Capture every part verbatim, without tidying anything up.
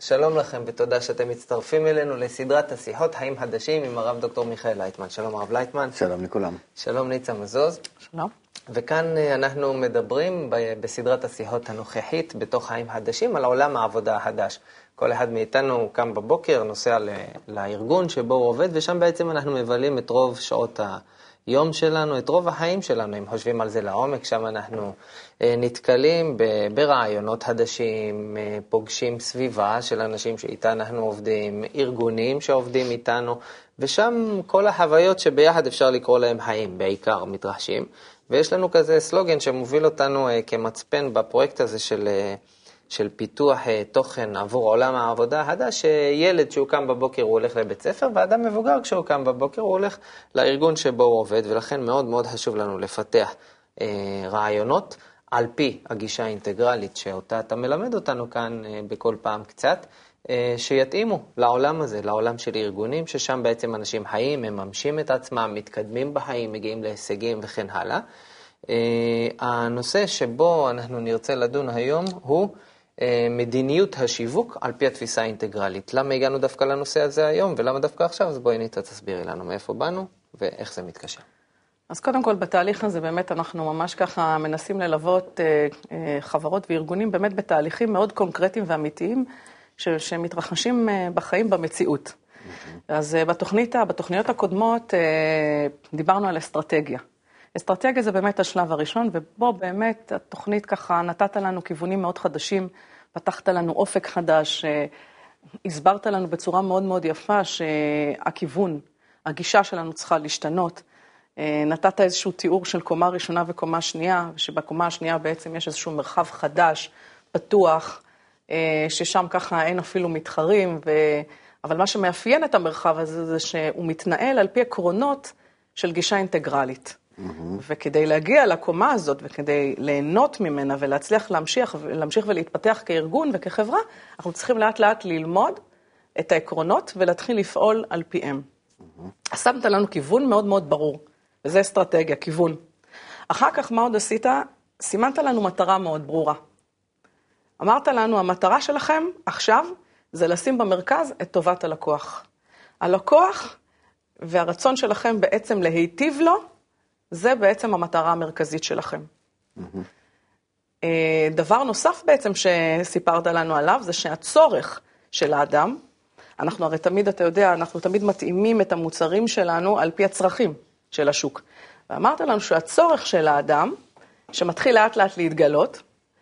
שלום לכם ותודה שאתם מצטרפים אלינו לסדרת השיחות חיים חדשים עם הרב דוקטור מיכאל לייטמן. שלום הרב לייטמן. שלום לכולם. שלום ניצה מזוז. שלום. וכאן אנחנו מדברים בסדרת השיחות הנוכחית בתוך חיים חדשים על עולם העבודה החדש. כל אחד מאיתנו קם בבוקר, נוסע לארגון שבו הוא עובד, ושם בעצם אנחנו מבלים את רוב שעות היום שלנו, את רוב החיים שלנו. אם חושבים על זה לעומק, שם אנחנו נתקלים ברעיונות חדשים, פוגשים סביבה של אנשים שאיתה אנחנו עובדים, ארגונים שעובדים איתנו, ושם כל החוויות שביחד אפשר לקרוא להם חיים, בעיקר מתרחשים. ויש לנו כזה סלוגן שמוביל אותנו כמצפן בפרויקט הזה של, של פיתוח תוכן עבור עולם העבודה החדש, שילד שהוא קם בבוקר הוא הולך לבית ספר, ואדם מבוגר כשהוא קם בבוקר הוא הולך לארגון שבו הוא עובד, ולכן מאוד מאוד חשוב לנו לפתח אה, רעיונות על פי הגישה האינטגרלית שאותה אתה מלמד אותנו כאן אה, בכל פעם קצת, אה, שיתאימו לעולם הזה, לעולם של ארגונים, ששם בעצם אנשים חיים, הם ממשים את עצמם, מתקדמים בחיים, מגיעים להישגים וכן הלאה. Uh, הנושא שבו אנחנו נרצה לדון היום הוא uh, מדיניות השיווק על פי התפיסה האינטגרלית. למה הגענו דווקא לנושא הזה היום ולמה דווקא עכשיו? אז בואי ניתה תסבירי לנו מאיפה באנו ואיך זה מתקשר. אז קודם כל בתהליך הזה באמת אנחנו ממש ככה מנסים ללוות uh, uh, חברות וארגונים באמת בתהליכים מאוד קונקרטיים ואמיתיים ש- שמתרחשים uh, בחיים במציאות. Mm-hmm. אז uh, בתוכנית, בתוכניות הקודמות uh, דיברנו על אסטרטגיה. אסטרטגיה זה באמת השלב הראשון, ובו באמת התוכנית ככה נתת לנו כיוונים מאוד חדשים, פתחת לנו אופק חדש, הסברת לנו בצורה מאוד מאוד יפה שהכיוון, הגישה שלנו צריכה להשתנות. נתת איזשהו תיאור של קומה ראשונה וקומה שנייה, שבקומה השנייה בעצם יש איזשהו מרחב חדש, פתוח, ששם ככה אין אפילו מתחרים, ו... אבל מה שמאפיין את המרחב הזה זה שהוא מתנהל על פי עקרונות של גישה אינטגרלית. וכדי להגיע לקומה הזאת, וכדי ליהנות ממנה ולהצליח להמשיך, להמשיך ולהתפתח כארגון וכחברה, אנחנו צריכים לאט לאט ללמוד את העקרונות ולהתחיל לפעול על פיהם. אז שמת לנו כיוון מאוד מאוד ברור, וזה אסטרטגיה, כיוון. אחר כך מה עוד עשית? סימנת לנו מטרה מאוד ברורה. אמרת לנו, המטרה שלכם עכשיו זה לשים במרכז את טובת הלקוח. הלקוח והרצון שלכם בעצם להיטיב לו, זה בעצם המטרה המרכזית שלכם. Mm-hmm. דבר נוסף בעצם שסיפרת לנו עליו, זה שהצורך של האדם, אנחנו הרי תמיד, אתה יודע, אנחנו תמיד מתאימים את המוצרים שלנו על פי הצרכים של השוק. ואמרת לנו שהצורך של האדם, שמתחיל לאט לאט להתגלות,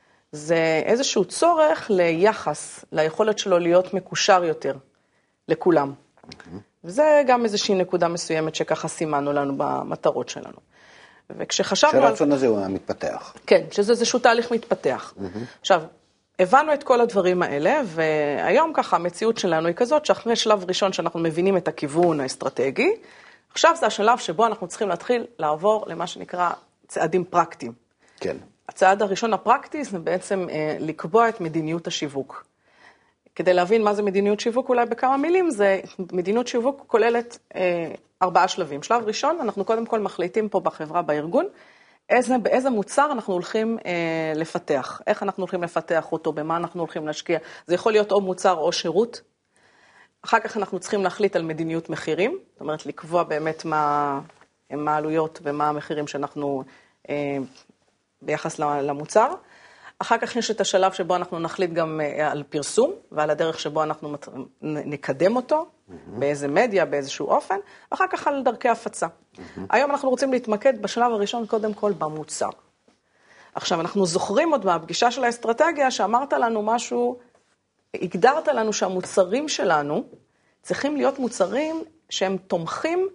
זה איזשהו צורך ליחס, ליכולת שלו להיות מקושר יותר לכולם. Mm-hmm. וזה גם איזושהי נקודה מסוימת שככה סימנו לנו במטרות שלנו. וכשחשבנו... שהרצון הזה הוא מתפתח. כן, שזה איזשהו תהליך מתפתח. Mm-hmm. עכשיו, הבנו את כל הדברים האלה, והיום ככה המציאות שלנו היא כזאת, שאחרי שלב ראשון שאנחנו מבינים את הכיוון האסטרטגי, עכשיו זה השלב שבו אנחנו צריכים להתחיל לעבור למה שנקרא צעדים פרקטיים. כן. הצעד הראשון הפרקטי זה בעצם אה, לקבוע את מדיניות השיווק. כדי להבין מה זה מדיניות שיווק, אולי בכמה מילים, זה מדיניות שיווק כוללת אה, ארבעה שלבים. שלב ראשון, אנחנו קודם כל מחליטים פה בחברה, בארגון, איזה, באיזה מוצר אנחנו הולכים אה, לפתח, איך אנחנו הולכים לפתח אותו, במה אנחנו הולכים להשקיע. זה יכול להיות או מוצר או שירות. אחר כך אנחנו צריכים להחליט על מדיניות מחירים, זאת אומרת, לקבוע באמת מה, מה העלויות ומה המחירים שאנחנו אה, ביחס למוצר. אחר כך יש את השלב שבו אנחנו נחליט גם על פרסום, ועל הדרך שבו אנחנו נקדם אותו, mm-hmm. באיזה מדיה, באיזשהו אופן, ואחר כך על דרכי הפצה. Mm-hmm. היום אנחנו רוצים להתמקד בשלב הראשון קודם כל במוצר. עכשיו, אנחנו זוכרים עוד מהפגישה של האסטרטגיה, שאמרת לנו משהו, הגדרת לנו שהמוצרים שלנו צריכים להיות מוצרים שהם תומכים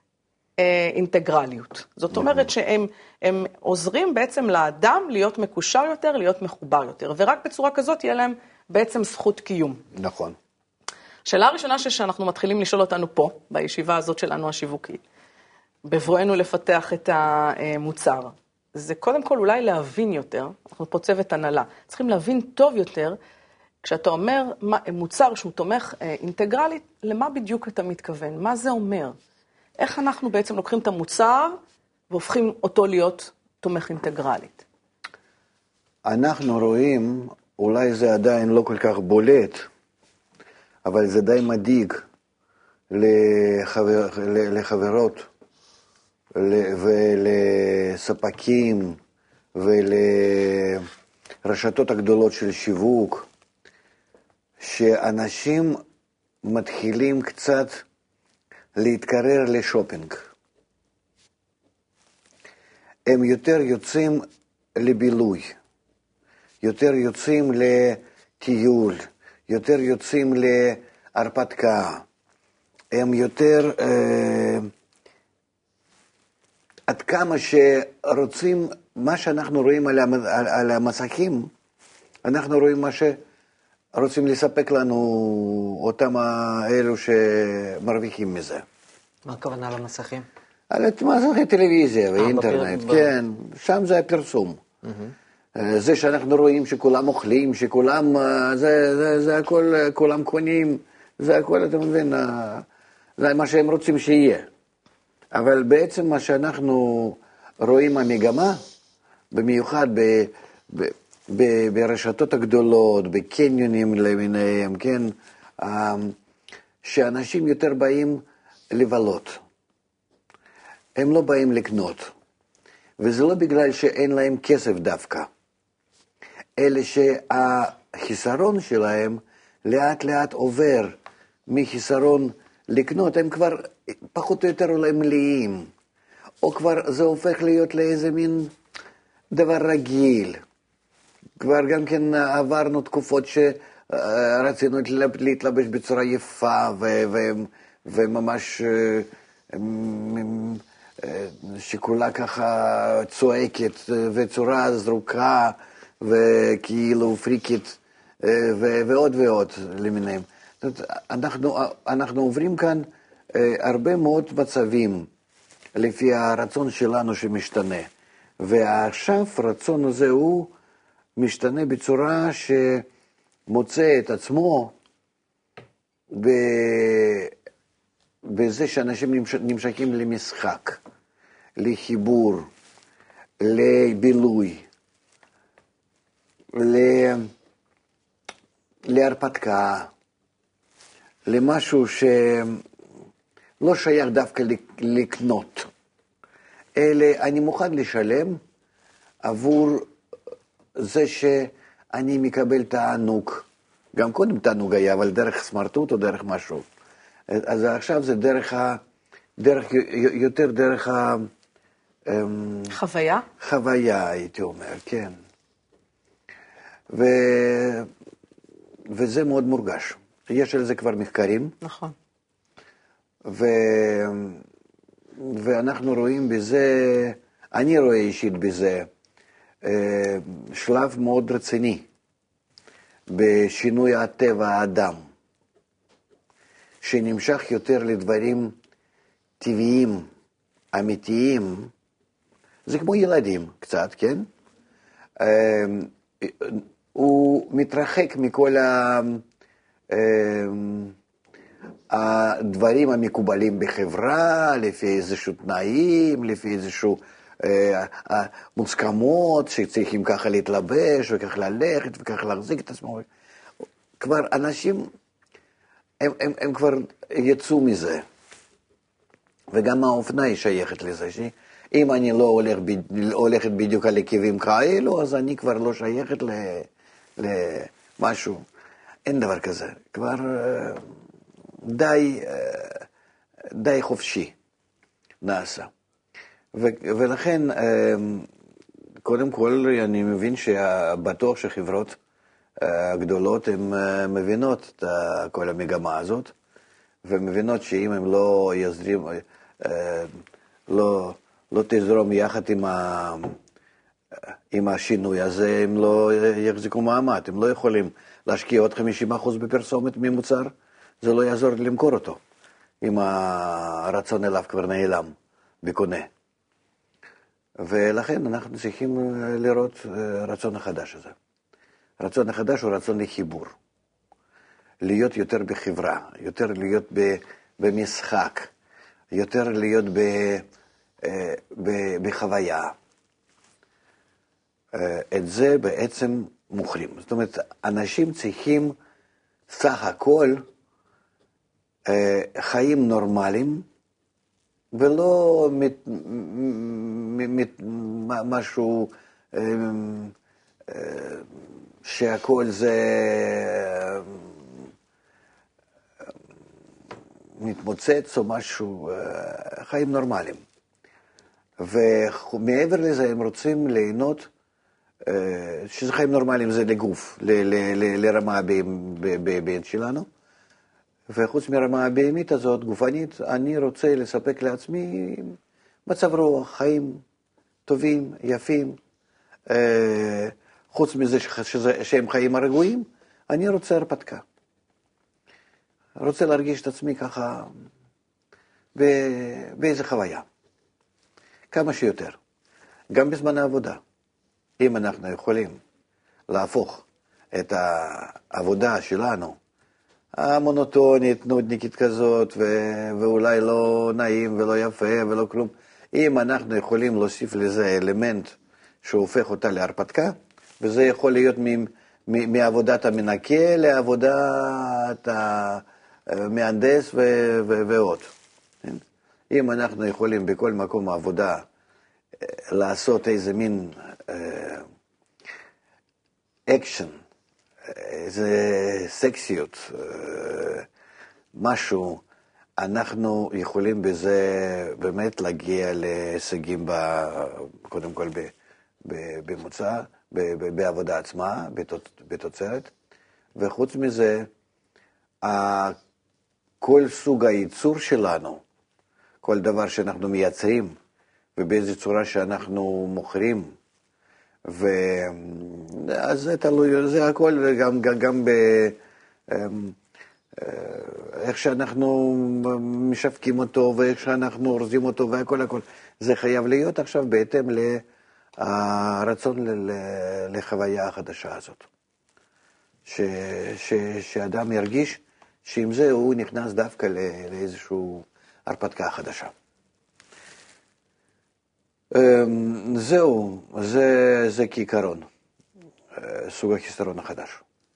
אה, אינטגרליות. זאת אומרת שהם הם עוזרים בעצם לאדם להיות מקושר יותר, להיות מחובר יותר, ורק בצורה כזאת יהיה להם בעצם זכות קיום. נכון. שאלה הראשונה שאנחנו מתחילים לשאול אותנו פה, בישיבה הזאת שלנו השיווקית, בבואנו לפתח את המוצר, זה קודם כל אולי להבין יותר, אנחנו פה צוות הנהלה, צריכים להבין טוב יותר, כשאתה אומר מוצר שהוא תומך אינטגרלית, למה בדיוק אתה מתכוון? מה זה אומר? איך אנחנו בעצם לוקחים את המוצר והופכים אותו להיות תומך אינטגרלית? אנחנו רואים, אולי זה עדיין לא כל כך בולט, אבל זה די מדאיג לחבר, לחברות ולספקים ולרשתות הגדולות של שיווק, שאנשים מתחילים קצת להתקרר לשופינג. הם יותר יוצאים לבילוי, יותר יוצאים לטיול, יותר יוצאים להרפתקה, הם יותר, אה, עד כמה שרוצים, מה שאנחנו רואים על, המ, על, על המסכים, אנחנו רואים מה שרוצים לספק לנו אותם האלו שמרוויחים מזה. מה הכוונה למסכים? על מסכי טלוויזיה ואינטרנט, בפר... כן, שם זה הפרסום. Mm-hmm. זה שאנחנו רואים שכולם אוכלים, שכולם, זה, זה, זה הכל, כולם קונים, זה הכל, אתה מבין, זה מה שהם רוצים שיהיה. אבל בעצם מה שאנחנו רואים המגמה, במיוחד ב, ב, ב, ברשתות הגדולות, בקניונים למיניהם, כן, שאנשים יותר באים לבלות. הם לא באים לקנות. וזה לא בגלל שאין להם כסף דווקא, אלא שהחיסרון שלהם לאט לאט עובר מחיסרון לקנות, הם כבר פחות או יותר אולי מלאים, או כבר זה הופך להיות לאיזה מין דבר רגיל. כבר גם כן עברנו תקופות שרצינו להתלבש בצורה יפה ו- ו- וממש שכולה ככה צועקת וצורה זרוקה וכאילו פריקית ו- ועוד ועוד למיניהם. אנחנו, אנחנו עוברים כאן הרבה מאוד מצבים לפי הרצון שלנו שמשתנה. ועכשיו הרצון הזה הוא משתנה בצורה שמוצא את עצמו ב... בזה שאנשים נמשכים למשחק, לחיבור, לבילוי, ל... להרפתקה, למשהו שלא שייך דווקא לקנות, אלא אני מוכן לשלם עבור זה שאני מקבל תענוג. גם קודם תענוג היה, אבל דרך סמרטוט או דרך משהו. אז עכשיו זה דרך ה... דרך, יותר דרך ה... חוויה? חוויה, הייתי אומר, כן. ו... וזה מאוד מורגש. יש על זה כבר מחקרים. נכון. ו... ואנחנו רואים בזה, אני רואה אישית בזה, שלב מאוד רציני בשינוי הטבע האדם, שנמשך יותר לדברים טבעיים, אמיתיים. זה כמו ילדים קצת, כן? הוא מתרחק מכל ה... הדברים המקובלים בחברה, לפי איזשהו תנאים, לפי איזשהו מוסכמות, שצריכים ככה להתלבש, וכך ללכת, וכך להחזיק את עצמו. כבר אנשים, הם, הם, הם כבר יצאו מזה. וגם האופנה היא שייכת לזה, שאם אני לא הולך, הולכת בדיוק על עקבים כאלו, אז אני כבר לא שייכת למשהו. אין דבר כזה. כבר די, די חופשי נעשה. ו- ולכן, קודם כל, אני מבין שבטוח שחברות הגדולות הן מבינות את כל המגמה הזאת, ומבינות שאם הם לא יזרים, לא, לא תזרום יחד עם, ה, עם השינוי הזה, הם לא יחזיקו מעמד, הם לא יכולים להשקיע עוד חמישים אחוז בפרסומת ממוצר, זה לא יעזור למכור אותו, אם הרצון אליו כבר נעלם בקונה. ולכן אנחנו צריכים לראות רצון החדש הזה. רצון החדש הוא רצון לחיבור. להיות יותר בחברה, יותר להיות במשחק, יותר להיות ב, ב, בחוויה. את זה בעצם מוכרים. זאת אומרת, אנשים צריכים סך הכל חיים נורמליים, ולא מת, מת, משהו שהכל זה מתמוצץ או משהו, חיים נורמליים. ומעבר לזה הם רוצים ליהנות, שזה חיים נורמליים זה לגוף, ל, ל, ל, לרמה הבהמית שלנו, וחוץ מרמה הבהמית הזאת, גופנית, אני רוצה לספק לעצמי מצב רוח, חיים טובים, יפים, חוץ מזה שזה, שהם חיים הרגועים, אני רוצה הרפתקה. רוצה להרגיש את עצמי ככה באיזה חוויה. כמה שיותר. גם בזמן העבודה. אם אנחנו יכולים להפוך את העבודה שלנו, המונוטונית, נודניקית כזאת, ו- ואולי לא נעים ולא יפה ולא כלום, אם אנחנו יכולים להוסיף לזה אלמנט שהופך אותה להרפתקה, וזה יכול להיות מ- מ- מעבודת המנקה לעבודת המהנדס ו- ו- ועוד. אם אנחנו יכולים בכל מקום העבודה לעשות איזה מין אקשן, איזה סקסיות, משהו, אנחנו יכולים בזה באמת להגיע להישגים, קודם כל במוצא, בעבודה עצמה, בתוצרת, וחוץ מזה, כל סוג הייצור שלנו, כל דבר שאנחנו מייצרים, ובאיזו צורה שאנחנו מוכרים, ואז זה תלוי, זה הכל, גם, גם, גם ב... איך שאנחנו משווקים אותו, ואיך שאנחנו אורזים אותו, והכל הכל. זה חייב להיות עכשיו בהתאם לרצון לחוויה החדשה הזאת. ש, ש, שאדם ירגיש שעם זה הוא נכנס דווקא לאיזשהו הרפתקה חדשה. זהו, זה, זה כעיקרון, סוג החיסרון החדש.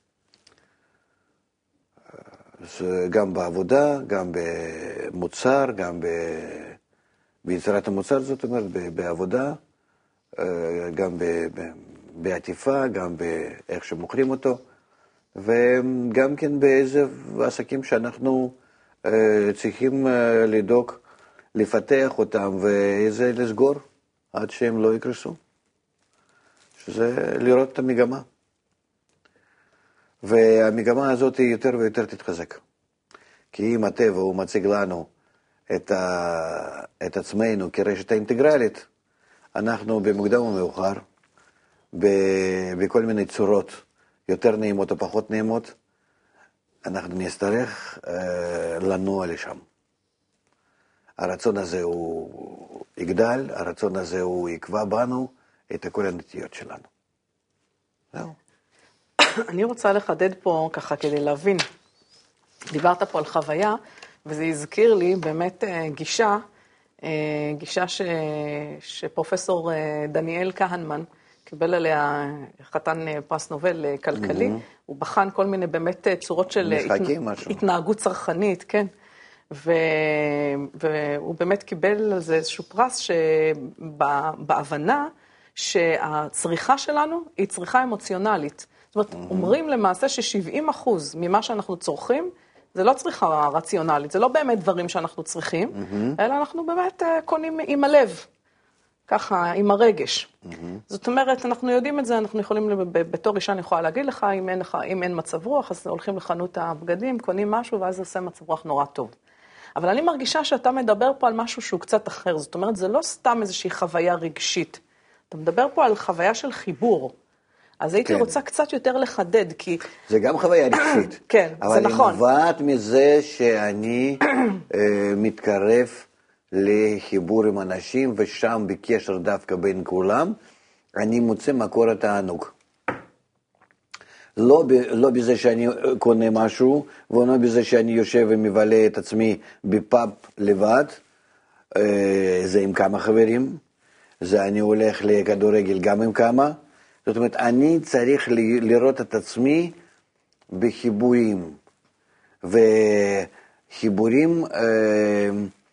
זה גם בעבודה, גם במוצר, גם ביצירת המוצר, זאת אומרת, בעבודה, גם בעטיפה, גם באיך שמוכרים אותו, וגם כן באיזה עסקים שאנחנו צריכים לדאוג, לפתח אותם ואיזה לסגור עד שהם לא יקרסו. שזה לראות את המגמה. והמגמה הזאת היא יותר ויותר תתחזק. כי אם הטבע הוא מציג לנו את, ה... את עצמנו כרשת האינטגרלית, אנחנו במוקדם ומאוחר, ב... בכל מיני צורות יותר נעימות או פחות נעימות, אנחנו נצטרך אה, לנוע לשם. הרצון הזה הוא יגדל, הרצון הזה הוא יקבע בנו את כל הנטיות שלנו. זהו. אני רוצה לחדד פה ככה כדי להבין. דיברת פה על חוויה, וזה הזכיר לי באמת גישה, גישה ש... שפרופסור דניאל כהנמן קיבל עליה חתן פרס נובל כלכלי, mm-hmm. הוא בחן כל מיני באמת צורות של התנ... התנהגות צרכנית, כן. ו... והוא באמת קיבל על זה איזשהו פרס שבהבנה שהצריכה שלנו היא צריכה אמוציונלית. זאת אומרת, mm-hmm. אומרים למעשה ש-שבעים אחוז ממה שאנחנו צורכים, זה לא צריכה רציונלית, זה לא באמת דברים שאנחנו צריכים, mm-hmm. אלא אנחנו באמת קונים עם הלב, ככה, עם הרגש. Mm-hmm. זאת אומרת, אנחנו יודעים את זה, אנחנו יכולים, בתור אישה אני יכולה להגיד לך, אם אין, לך, אם אין מצב רוח, אז הולכים לחנות הבגדים, קונים משהו, ואז זה עושה מצב רוח נורא טוב. אבל אני מרגישה שאתה מדבר פה על משהו שהוא קצת אחר, זאת אומרת, זה לא סתם איזושהי חוויה רגשית. אתה מדבר פה על חוויה של חיבור. אז הייתי כן. רוצה קצת יותר לחדד, כי... זה גם חוויה רגשית. כן, זה נכון. אבל נובעת מזה שאני מתקרב לחיבור עם אנשים, ושם בקשר דווקא בין כולם, אני מוצא מקור התענוג. לא, ב, לא בזה שאני קונה משהו, ולא בזה שאני יושב ומבלה את עצמי בפאב לבד, זה עם כמה חברים, זה אני הולך לכדורגל גם עם כמה, זאת אומרת, אני צריך לראות את עצמי בחיבורים, ו, חיבורים אה,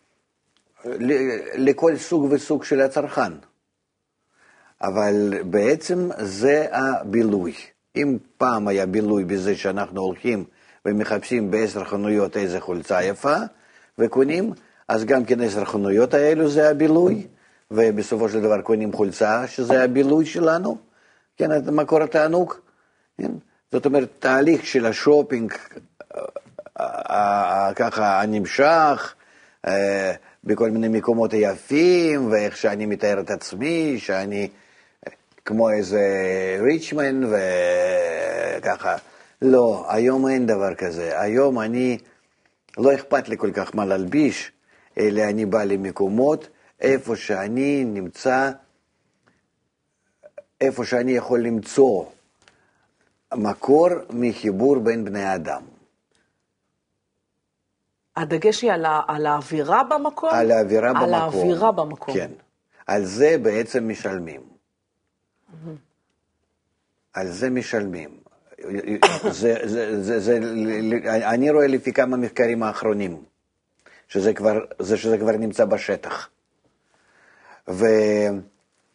לכל סוג וסוג של הצרכן. אבל בעצם זה הבילוי. אם פעם היה בילוי בזה שאנחנו הולכים ומחפשים בעשר חנויות איזה חולצה יפה וקונים, אז גם כן עשר חנויות האלו זה הבילוי, ובסופו של דבר קונים חולצה שזה הבילוי שלנו, כן, מקור התענוג. כן? זאת אומרת, תהליך של השופינג ככה הנמשך, בכל מיני מקומות היפים, ואיך שאני מתאר את עצמי, שאני כמו איזה ריצ'מן וככה. לא, היום אין דבר כזה. היום אני, לא אכפת לי כל כך מה להלביש, אלא אני בא למקומות איפה שאני נמצא, איפה שאני יכול למצוא מקור מחיבור בין בני אדם. הדגש היא על, על האווירה במקום? על האווירה במקום. על האווירה במקום. כן. על זה בעצם משלמים. Mm-hmm. על זה משלמים. זה, זה, זה, זה, אני רואה לפי כמה מחקרים האחרונים, שזה כבר, זה שזה כבר נמצא בשטח. ונראה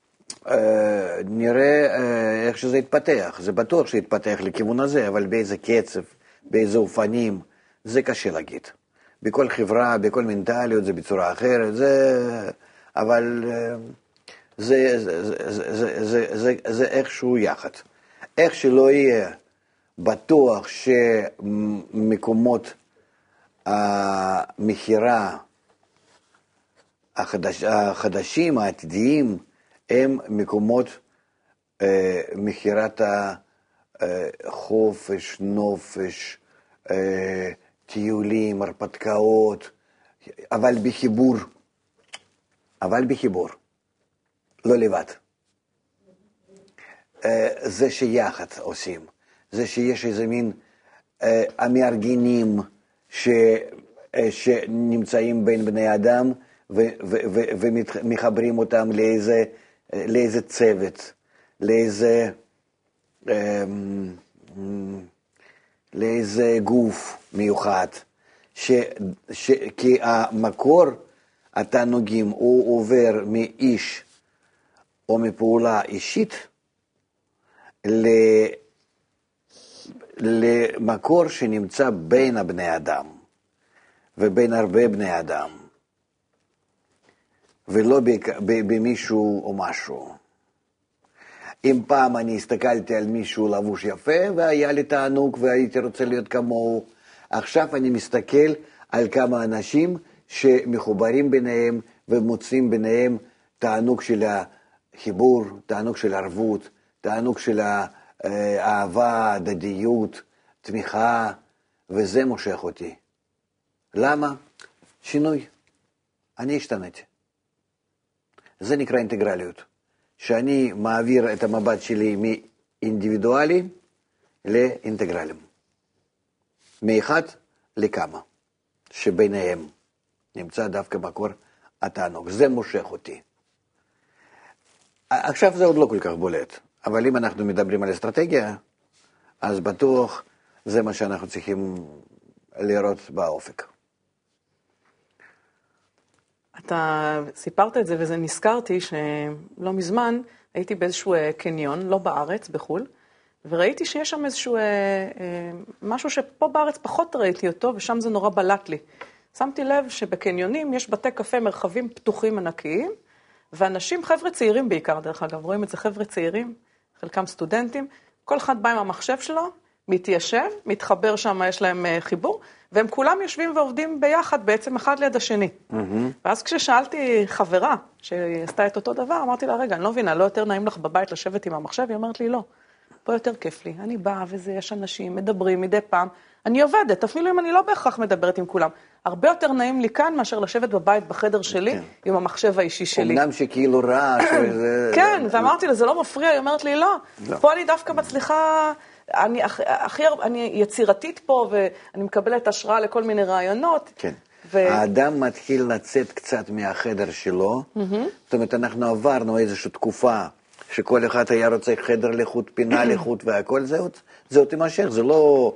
איך שזה יתפתח. זה בטוח שיתפתח לכיוון הזה, אבל באיזה קצב, באיזה אופנים, זה קשה להגיד. בכל חברה, בכל מנטליות, זה בצורה אחרת, זה, אבל זה, זה, זה, זה, זה, זה, זה איכשהו יחד. איך שלא יהיה בטוח שמקומות המחירה החדש, החדשים, העתידיים, הם מקומות אה, מחירת החופש, נופש, אה, טיולים, הרפתקאות, אבל בחיבור, אבל בחיבור, לא לבד. זה שיחד עושים, זה שיש איזה מין המארגנים שנמצאים בין בני אדם ומחברים אותם לאיזה, לאיזה צוות, לאיזה, לאיזה גוף מיוחד, ש, ש, כי המקור התענוגים הוא עובר מאיש או מפעולה אישית למקור שנמצא בין הבני אדם ובין הרבה בני אדם, ולא במישהו או משהו. אם פעם אני הסתכלתי על מישהו לבוש יפה והיה לי תענוג והייתי רוצה להיות כמוהו, עכשיו אני מסתכל על כמה אנשים שמחוברים ביניהם ומוצאים ביניהם תענוג של החיבור, תענוג של ערבות, תענוג של האהבה, הדדיות, תמיכה, וזה מושך אותי. למה? שינוי. אני השתניתי. זה נקרא אינטגרליות. שאני מעביר את המבט שלי מאינדיבידואלי לאינטגרלים. מאחד לכמה, שביניהם נמצא דווקא מקור התענוג. זה מושך אותי. עכשיו זה עוד לא כל כך בולט, אבל אם אנחנו מדברים על אסטרטגיה, אז בטוח זה מה שאנחנו צריכים לראות באופק. אתה סיפרת את זה וזה נזכרתי שלא מזמן הייתי באיזשהו קניון, לא בארץ, בחול, וראיתי שיש שם איזשהו משהו שפה בארץ פחות ראיתי אותו, ושם זה נורא בלט לי. שמתי לב שבקניונים יש בתי קפה מרחבים פתוחים ענקיים, ואנשים, חבר'ה צעירים בעיקר, דרך אגב, רואים את זה חבר'ה צעירים, חלקם סטודנטים, כל אחד בא עם המחשב שלו, מתיישב, מתחבר שם, יש להם חיבור, והם כולם יושבים ועובדים ביחד, בעצם אחד ליד השני. Mm-hmm. ואז כששאלתי חברה שעשתה את אותו דבר, אמרתי לה, רגע, אני לא מבינה, לא יותר נעים לך בבית לשבת עם המחשב? היא אומרת לי, לא, פה יותר כיף לי. אני באה וזה, יש אנשים, מדברים מדי פעם, אני עובדת, אפילו אם אני לא בהכרח מדברת עם כולם. הרבה יותר נעים לי כאן מאשר לשבת בבית בחדר שלי, כן. עם המחשב האישי שלי. אמנם שכאילו רע, שזה... כן, ואמרתי לה, זה לא מפריע, היא אומרת לי, לא, לא. פה אני דווקא מצליחה... אני הכי, אני יצירתית פה, ואני מקבלת השראה לכל מיני רעיונות. כן. ו... האדם מתחיל לצאת קצת מהחדר שלו. Mm-hmm. זאת אומרת, אנחנו עברנו איזושהי תקופה, שכל אחד היה רוצה חדר לחוט, פינה לחוט והכל, זה עוד, זה עוד תימשך, זה לא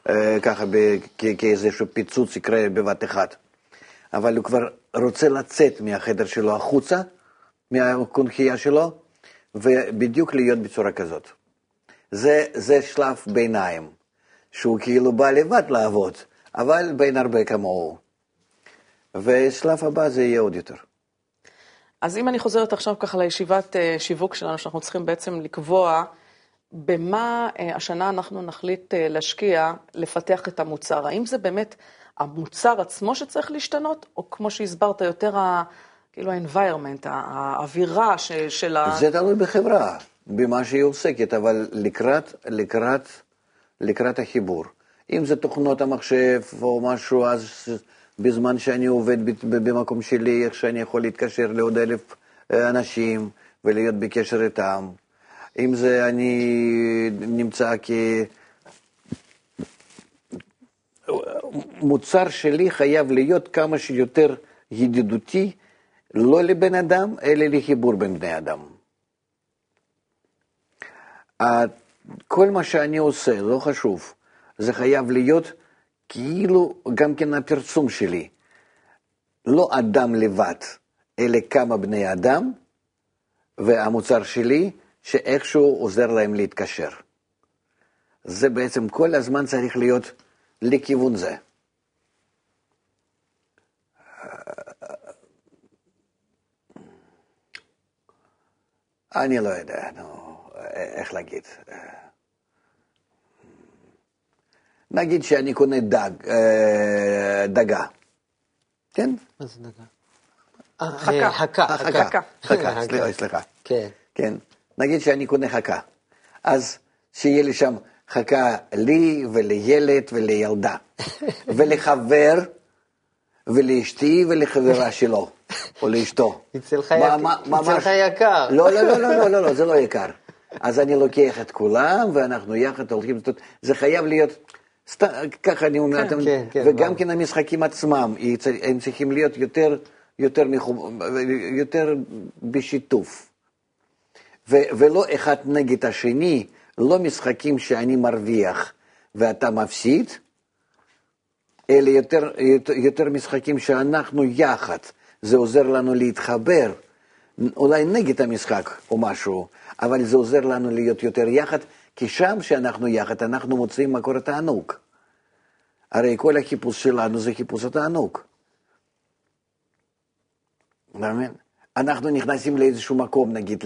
ככה כאיזשהו פיצוץ יקרה בבת אחת. אבל הוא כבר רוצה לצאת מהחדר שלו החוצה, מהקונכייה שלו, ובדיוק להיות בצורה כזאת. זה, זה שלב ביניים, שהוא כאילו בא לבד לעבוד, אבל בין הרבה כמוהו. ושלב הבא זה יהיה עוד יותר. אז אם אני חוזרת עכשיו ככה לישיבת שיווק שלנו, שאנחנו צריכים בעצם לקבוע במה השנה אנחנו נחליט להשקיע, לפתח את המוצר. האם זה באמת המוצר עצמו שצריך להשתנות, או כמו שהסברת יותר ה, כאילו ה-environment, האווירה של ה... זה תלוי בחברה, במה שהיא עוסקת, אבל לקראת, לקראת, לקראת החיבור. אם זה תוכנות המחשב או משהו, אז בזמן שאני עובד במקום שלי, איך שאני יכול להתקשר לעוד אלף אנשים ולהיות בקשר איתם. אם זה אני נמצא כמוצר שלי חייב להיות כמה שיותר ידידותי, לא לבן אדם, אלא לחיבור בין בני אדם. כל מה שאני עושה, לא חשוב, זה חייב להיות כאילו גם כן הפרסום שלי. לא אדם לבד, אלא כמה בני אדם, והמוצר שלי, שאיכשהו עוזר להם להתקשר. זה בעצם כל הזמן צריך להיות לכיוון זה. אני לא יודע, נו, איך להגיד. נגיד שאני קונה דג, דגה, כן? מה זה דגה? חכה. חכה. חכה, חכה, סליחה, סליחה. כן. כן, נגיד שאני קונה חכה, אז שיהיה לי שם חכה לי ולילד ולילדה, ולחבר ולאשתי ולחברה שלו, או לאשתו. אצלך יקר. לא, לא, לא, לא, לא, לא, זה לא יקר. אז אני לוקח את כולם, ואנחנו יחד הולכים, זה חייב להיות, ככה אני אומר, וגם כן המשחקים עצמם, הם צריכים להיות יותר, יותר בשיתוף. ולא אחד נגד השני, לא משחקים שאני מרוויח ואתה מפסיד, אלא יותר, יותר, יותר משחקים שאנחנו יחד, זה עוזר לנו להתחבר, אולי נגד המשחק או משהו, אבל זה עוזר לנו להיות יותר יחד, כי שם שאנחנו יחד, אנחנו מוצאים מקור התענוג. הרי כל החיפוש שלנו זה חיפוש התענוג. נאמין? אנחנו נכנסים לאיזשהו מקום, נגיד,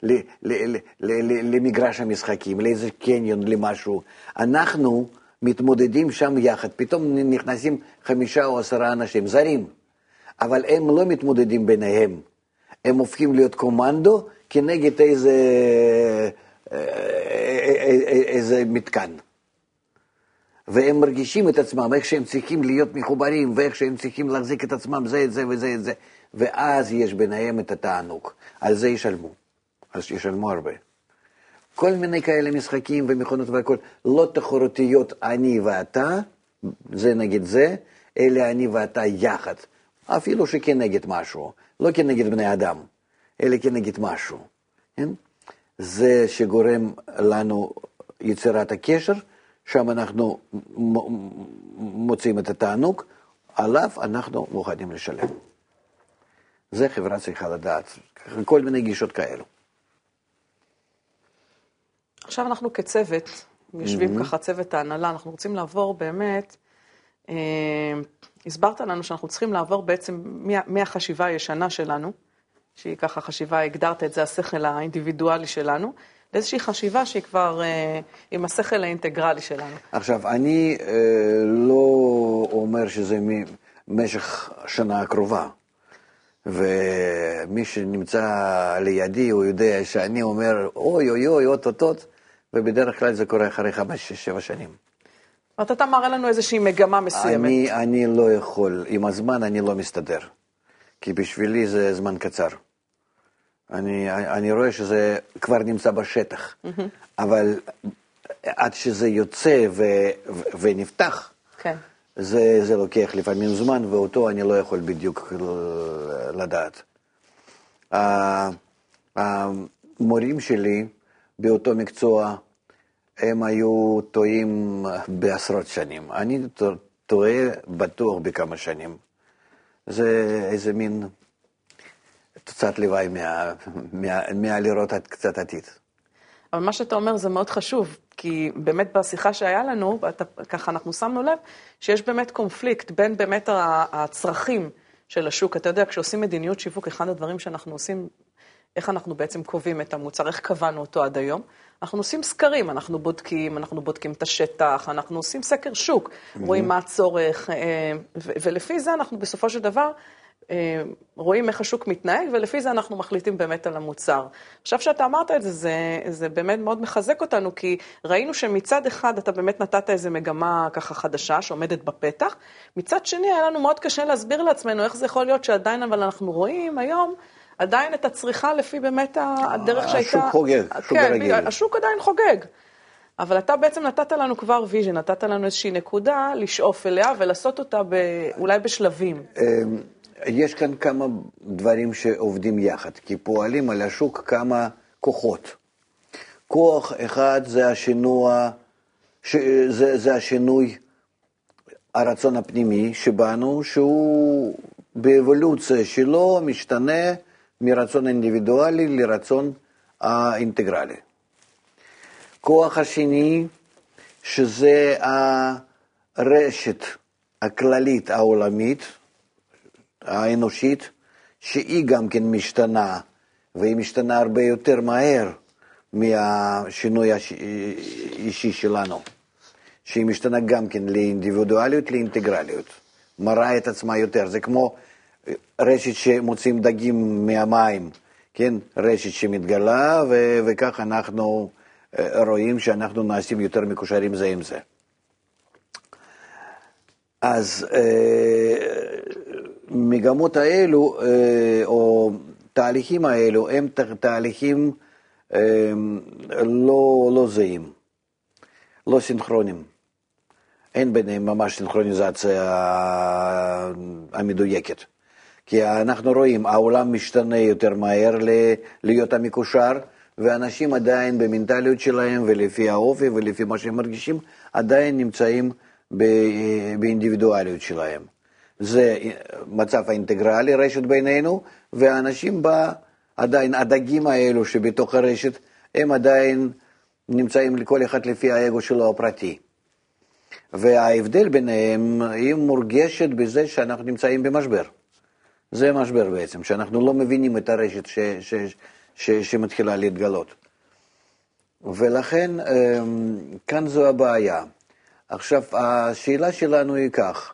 למגרש המשחקים, לאיזה קניון, למשהו. אנחנו מתמודדים שם יחד, פתאום נכנסים חמישה או עשרה אנשים, זרים, אבל הם לא מתמודדים ביניהם. הם הופכים להיות קומנדו כנגד איזה, איזה מתקן. והם מרגישים את עצמם, איך שהם צריכים להיות מחוברים, ואיך שהם צריכים להחזיק את עצמם, זה, זה וזה, זה. ואז יש ביניהם את התענוג. על זה ישלמו. אז ישלמו הרבה. כל מיני כאלה משחקים ומכונות והכל, לא תחרותיות אני ואתה, זה נגד זה, אלא אני ואתה יחד. אפילו שכנגד משהו. לא כנגד בני אדם, אלא כנגד משהו. כן? זה שגורם לנו יצירת הקשר, שם אנחנו מוצאים את התענוג, עליו אנחנו מוכנים לשלם. זה חברה צריכה לדעת, כל מיני גישות כאלו. עכשיו אנחנו כצוות, יושבים mm-hmm. ככה צוות ההנהלה, אנחנו רוצים לעבור באמת, אה, הסברת לנו שאנחנו צריכים לעבור בעצם מהחשיבה הישנה שלנו, שהיא ככה חשיבה, הגדרת את זה, השכל האינדיבידואלי שלנו, לאיזושהי חשיבה שהיא כבר אה, עם השכל האינטגרלי שלנו. עכשיו, אני אה, לא אומר שזה במשך שנה הקרובה, ומי שנמצא לידי הוא יודע שאני אומר אוי אוי אוי עוד אותות, ובדרך כלל זה קורה אחרי חמש, שש, שבע שנים. אז אתה מראה לנו איזושהי מגמה מסוימת. אני, אני לא יכול, עם הזמן אני לא מסתדר, כי בשבילי זה זמן קצר. אני, אני רואה שזה כבר נמצא בשטח, mm-hmm. אבל עד שזה יוצא ו, ו, ונפתח, כן. זה, זה לוקח לפעמים זמן, ואותו אני לא יכול בדיוק לדעת. המורים שלי באותו מקצוע הם היו טועים בעשרות שנים. אני טועה בטוח בכמה שנים. זה איזה מין תוצאת לוואי מה, מה, מהלראות קצת עתיד. אבל מה שאתה אומר זה מאוד חשוב, כי באמת בשיחה שהיה לנו, ככה אנחנו שמנו לב, שיש באמת קונפליקט בין באמת הצרכים של השוק. אתה יודע, כשעושים מדיניות שיווק, אחד הדברים שאנחנו עושים, איך אנחנו בעצם קובעים את המוצר, איך קבענו אותו עד היום, אנחנו עושים סקרים, אנחנו בודקים, אנחנו בודקים את השטח, אנחנו עושים סקר שוק, mm-hmm. רואים מה הצורך, ו- ולפי זה אנחנו בסופו של דבר רואים איך השוק מתנהג, ולפי זה אנחנו מחליטים באמת על המוצר. עכשיו שאתה אמרת את זה, זה, זה באמת מאוד מחזק אותנו, כי ראינו שמצד אחד אתה באמת נתת איזו מגמה ככה חדשה, שעומדת בפתח, מצד שני היה לנו מאוד קשה להסביר לעצמנו איך זה יכול להיות שעדיין, אבל אנחנו רואים היום, עדיין את הצריכה לפי באמת הדרך שהייתה... השוק חוגג, שוק כן, הרגיל. השוק עדיין חוגג. אבל אתה בעצם נתת לנו כבר ויז'ן, נתת לנו איזושהי נקודה לשאוף אליה ולעשות אותה ב, אולי בשלבים. יש כאן כמה דברים שעובדים יחד, כי פועלים על השוק כמה כוחות. כוח אחד זה השינוע, זה, זה השינוי, הרצון הפנימי שבנו, שהוא באבולוציה שלו משתנה מרצון אינדיבידואלי לרצון האינטגרלי. כוח השני, שזה הרשת הכללית העולמית, האנושית, שהיא גם כן משתנה, והיא משתנה הרבה יותר מהר מהשינוי האישי שלנו, שהיא משתנה גם כן לאינדיבידואליות, לאינטגרליות, מראה את עצמה יותר. זה כמו רשת שמוצאים דגים מהמים, כן? רשת שמתגלה, ו- וכך אנחנו רואים שאנחנו נעשים יותר מקושרים זה עם זה. אז מגמות האלו, או תהליכים האלו, הם תהליכים לא, לא זהים, לא סינכרונים. אין ביניהם ממש סינכרוניזציה המדויקת. כי אנחנו רואים, העולם משתנה יותר מהר להיות המקושר, ואנשים עדיין במנטליות שלהם, ולפי האופי ולפי מה שהם מרגישים, עדיין נמצאים באינדיבידואליות שלהם. זה מצב האינטגרלי, רשת בינינו, והאנשים בה, עדיין הדגים האלו שבתוך הרשת, הם עדיין נמצאים לכל אחד לפי האגו שלו הפרטי. וההבדל ביניהם היא מורגשת בזה שאנחנו נמצאים במשבר. זה משבר בעצם, שאנחנו לא מבינים את הרשת ש, ש, ש, שמתחילה להתגלות. ולכן כאן זו הבעיה. עכשיו, השאלה שלנו היא כך,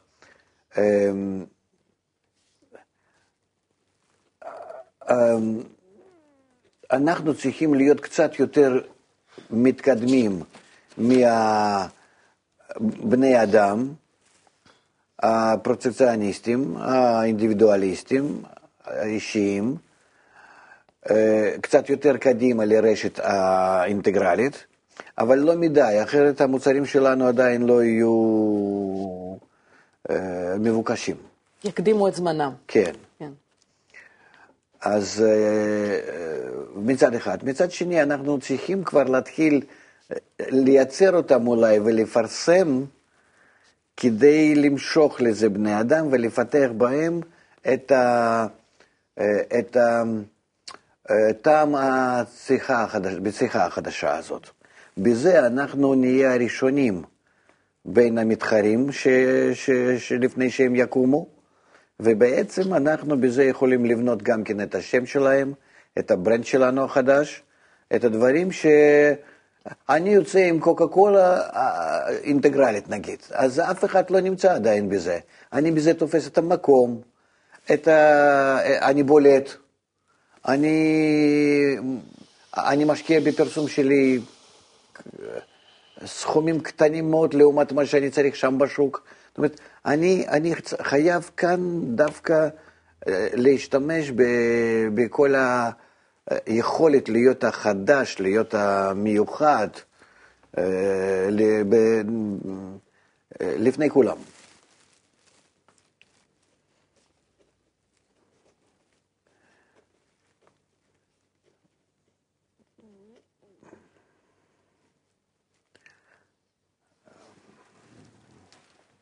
אנחנו צריכים להיות קצת יותר מתקדמים מהבני אדם, הפרוטקציוניסטים, האינדיבידואליסטים, האישיים, קצת יותר קדימה לרשת האינטגרלית, אבל לא מדי, אחרת המוצרים שלנו עדיין לא יהיו מבוקשים. יקדימו את זמנם. כן. כן. אז מצד אחד. מצד שני, אנחנו צריכים כבר להתחיל לייצר אותם אולי ולפרסם, כדי למשוך לזה בני אדם ולפתח בהם את ה... את ה... טעם השיחה החדשה, בשיחה החדשה הזאת. בזה אנחנו נהיה הראשונים בין המתחרים ש... ש... שלפני שהם יקומו, ובעצם אנחנו בזה יכולים לבנות גם כן את השם שלהם, את הברנד שלנו החדש, את הדברים ש... אני יוצא עם קוקה קולה אינטגרלית נגיד, אז אף אחד לא נמצא עדיין בזה. אני בזה תופס את המקום, את ה... אני בולט, אני, אני משקיע בפרסום שלי סכומים קטנים מאוד לעומת מה שאני צריך שם בשוק. זאת אומרת, אני, אני חייב כאן דווקא להשתמש ב, בכל היכולת להיות החדש, להיות המיוחד, לפני כולם.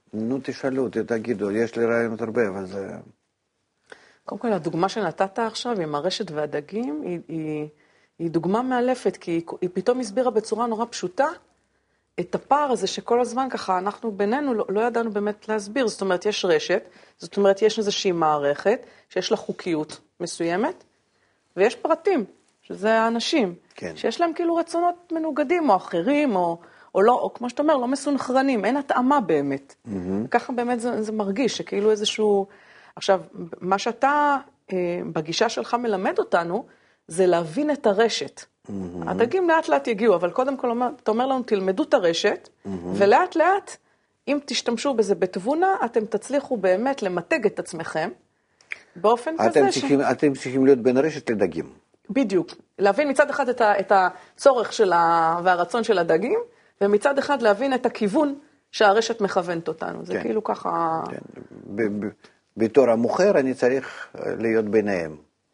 נו, תשאלו, תגידו, יש לי רעיונות הרבה, אבל זה... קודם כל, הדוגמה שנתת עכשיו עם הרשת והדגים, היא, היא, היא דוגמה מאלפת, כי היא, היא פתאום הסבירה בצורה נורא פשוטה, את הפער הזה שכל הזמן ככה אנחנו בינינו לא, לא ידענו באמת להסביר. זאת אומרת, יש רשת, זאת אומרת, יש איזושהי מערכת שיש לה חוקיות מסוימת, ויש פרטים, שזה האנשים, כן. שיש להם כאילו רצונות מנוגדים או אחרים, או, או, לא, או כמו שאתה אומר, לא מסונכרנים, אין התאמה באמת. Mm-hmm. ככה באמת זה, זה מרגיש, שכאילו איזשהו... עכשיו, מה שאתה אה, בגישה שלך מלמד אותנו, זה להבין את הרשת. Mm-hmm. הדגים לאט לאט יגיעו, אבל קודם כל אומר, אתה אומר לנו, תלמדו את הרשת, mm-hmm. ולאט לאט, אם תשתמשו בזה בתבונה, אתם תצליחו באמת למתג את עצמכם, באופן אתם כזה צריכים, ש... אתם צריכים להיות בין הרשת לדגים. בדיוק. להבין מצד אחד את, ה, את הצורך של ה, והרצון של הדגים, ומצד אחד להבין את הכיוון שהרשת מכוונת אותנו. זה כן. כאילו ככה... כן. ב- ב- בתור המוכר אני צריך להיות ביניהם.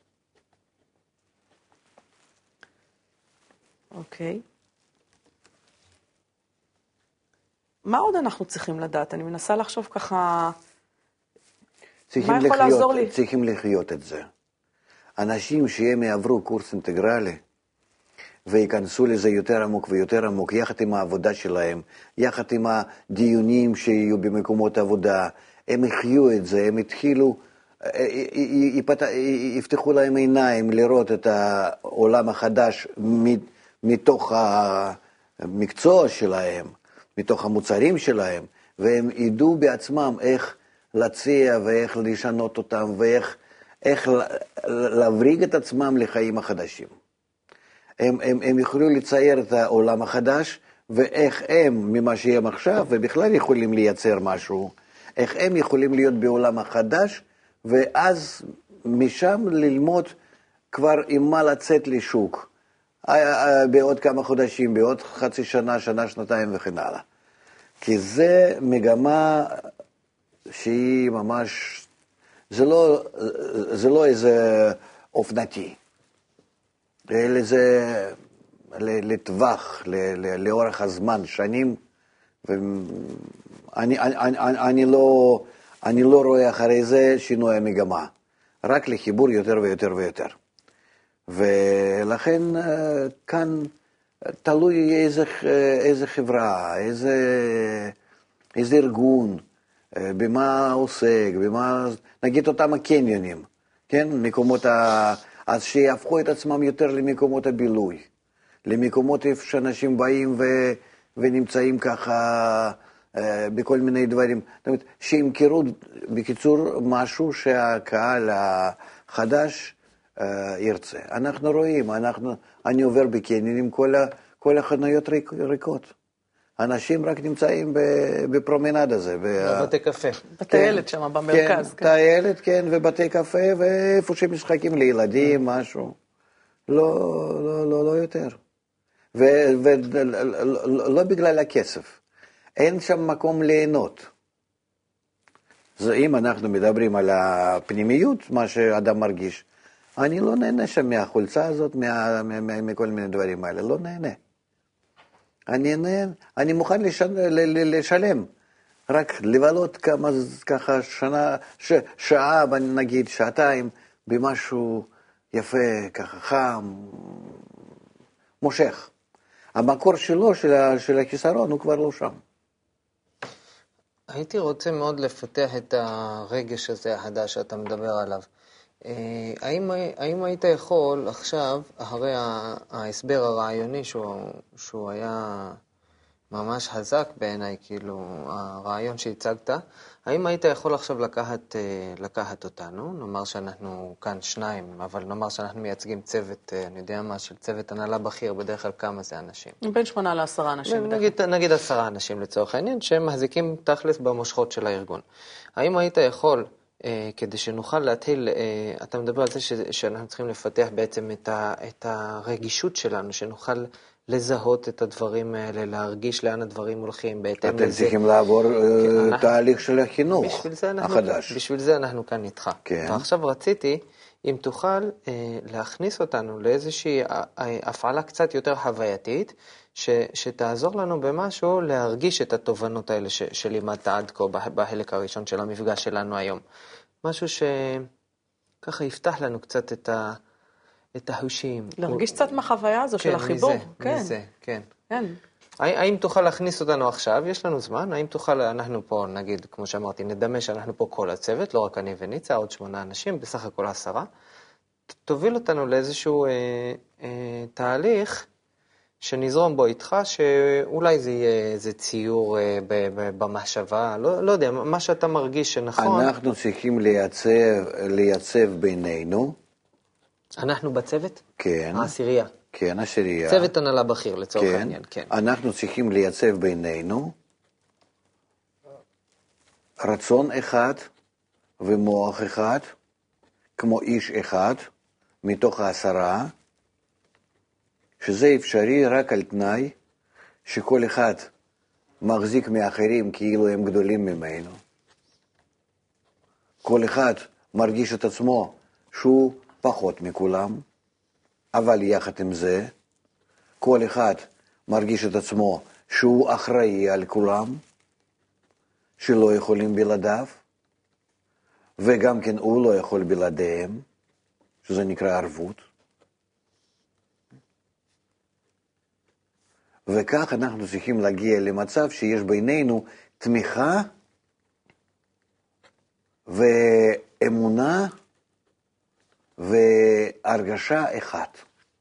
אוקיי. מה עוד אנחנו צריכים לדעת? אני מנסה לחשוב ככה... מה יכול לעזור לי? צריכים לחיות את זה. אנשים שהם יעברו קורס אינטגרלי, ויכנסו לזה יותר עמוק ויותר עמוק, יחד עם העבודה שלהם, יחד עם הדיונים שיהיו במקומות עבודה, הם יחיו את זה, הם התחילו, יפתחו להם עיניים לראות את העולם החדש מתוך המקצוע שלהם, מתוך המוצרים שלהם, והם ידעו בעצמם איך להציע ואיך לשנות אותם ואיך איך להבריג את עצמם לחיים החדשים. הם, הם, הם יכולים לצייר את העולם החדש, ואיך הם, ממה שהם עכשיו, ובכלל יכולים לייצר משהו, איך הם יכולים להיות בעולם החדש, ואז משם ללמוד כבר עם מה לצאת לשוק, בעוד כמה חודשים, בעוד חצי שנה, שנה, שנתיים וכן הלאה. כי זה מגמה שהיא ממש, זה לא, זה לא איזה אופנתי. אלא זה לטווח, לאורך הזמן, שנים, ואני אני, אני, אני לא, אני לא רואה אחרי זה שינוי המגמה, רק לחיבור יותר ויותר ויותר. ולכן כאן תלוי איזה, איזה חברה, איזה, איזה ארגון, במה עוסק, במה, נגיד אותם הקניונים, כן? מקומות ה... אז שיהפכו את עצמם יותר למקומות הבילוי, למקומות איפה שאנשים באים ו... ונמצאים ככה אה, בכל מיני דברים. זאת אומרת, שימכרו בקיצור משהו שהקהל החדש אה, ירצה. אנחנו רואים, אנחנו, אני עובר בקניונים, כל, ה... כל החנויות ריק, ריקות. אנשים רק נמצאים בפרומנד הזה. בבתי קפה. בטיילת שם במרכז. כן, טיילת, כן, ובתי קפה, ואיפה שמשחקים לילדים, משהו. לא, לא, לא, לא יותר. ולא בגלל הכסף. אין שם מקום ליהנות. אם אנחנו מדברים על הפנימיות, מה שאדם מרגיש, אני לא נהנה שם מהחולצה הזאת, מכל מיני דברים האלה, לא נהנה. אני, אני מוכן לשלם, רק לבלות כמה, ככה שנה, ש, שעה, נגיד שעתיים, במשהו יפה, ככה חם, מושך. המקור שלו, של, של החיסרון, הוא כבר לא שם. הייתי רוצה מאוד לפתח את הרגש הזה החדש שאתה מדבר עליו. האם, האם היית יכול עכשיו, אחרי ההסבר הרעיוני שהוא, שהוא היה ממש חזק בעיניי, כאילו הרעיון שהצגת, האם היית יכול עכשיו לקחת, לקחת אותנו, נאמר שאנחנו כאן שניים, אבל נאמר שאנחנו מייצגים צוות, אני יודע מה, של צוות הנהלה בכיר, בדרך כלל כמה זה אנשים? בין שמונה לעשרה אנשים. נגיד, נגיד עשרה אנשים לצורך העניין, שהם מחזיקים תכלס במושכות של הארגון. האם היית יכול... כדי שנוכל להתחיל, אתה מדבר על זה שאנחנו צריכים לפתח בעצם את, ה, את הרגישות שלנו, שנוכל לזהות את הדברים האלה, להרגיש לאן הדברים הולכים בהתאם לזה. אתם צריכים לעבור תהליך של החינוך בשביל זה אנחנו, החדש. בשביל זה אנחנו כאן איתך. כן. ועכשיו רציתי, אם תוכל אה, להכניס אותנו לאיזושהי הפעלה קצת יותר חווייתית, ש, שתעזור לנו במשהו להרגיש את התובנות האלה ש, שלימדת עד כה בחלק הראשון של המפגש שלנו היום. משהו שככה יפתח לנו קצת את, ה, את ההושים. להרגיש קצת מהחוויה הזו כן, של החיבור. מזה, כן, מזה, כן. כן. האם תוכל להכניס אותנו עכשיו? יש לנו זמן. האם תוכל, אנחנו פה, נגיד, כמו שאמרתי, נדמה שאנחנו פה כל הצוות, לא רק אני וניצה, עוד שמונה אנשים, בסך הכל עשרה. תוביל אותנו לאיזשהו אה, אה, תהליך שנזרום בו איתך, שאולי זה יהיה איזה ציור אה, ב, ב, במחשבה, לא, לא יודע, מה שאתה מרגיש שנכון. אנחנו צריכים לייצב, לייצב בינינו. אנחנו בצוות? כן. העשירייה. כן, עשירייה. צוות הנהלה בכיר לצורך כן. העניין, כן. אנחנו צריכים לייצב בינינו רצון אחד ומוח אחד, כמו איש אחד, מתוך העשרה, שזה אפשרי רק על תנאי שכל אחד מחזיק מאחרים כאילו הם גדולים ממנו. כל אחד מרגיש את עצמו שהוא פחות מכולם, אבל יחד עם זה, כל אחד מרגיש את עצמו שהוא אחראי על כולם, שלא יכולים בלעדיו, וגם כן הוא לא יכול בלעדיהם, שזה נקרא ערבות. וכך אנחנו צריכים להגיע למצב שיש בינינו תמיכה ואמונה והרגשה אחת.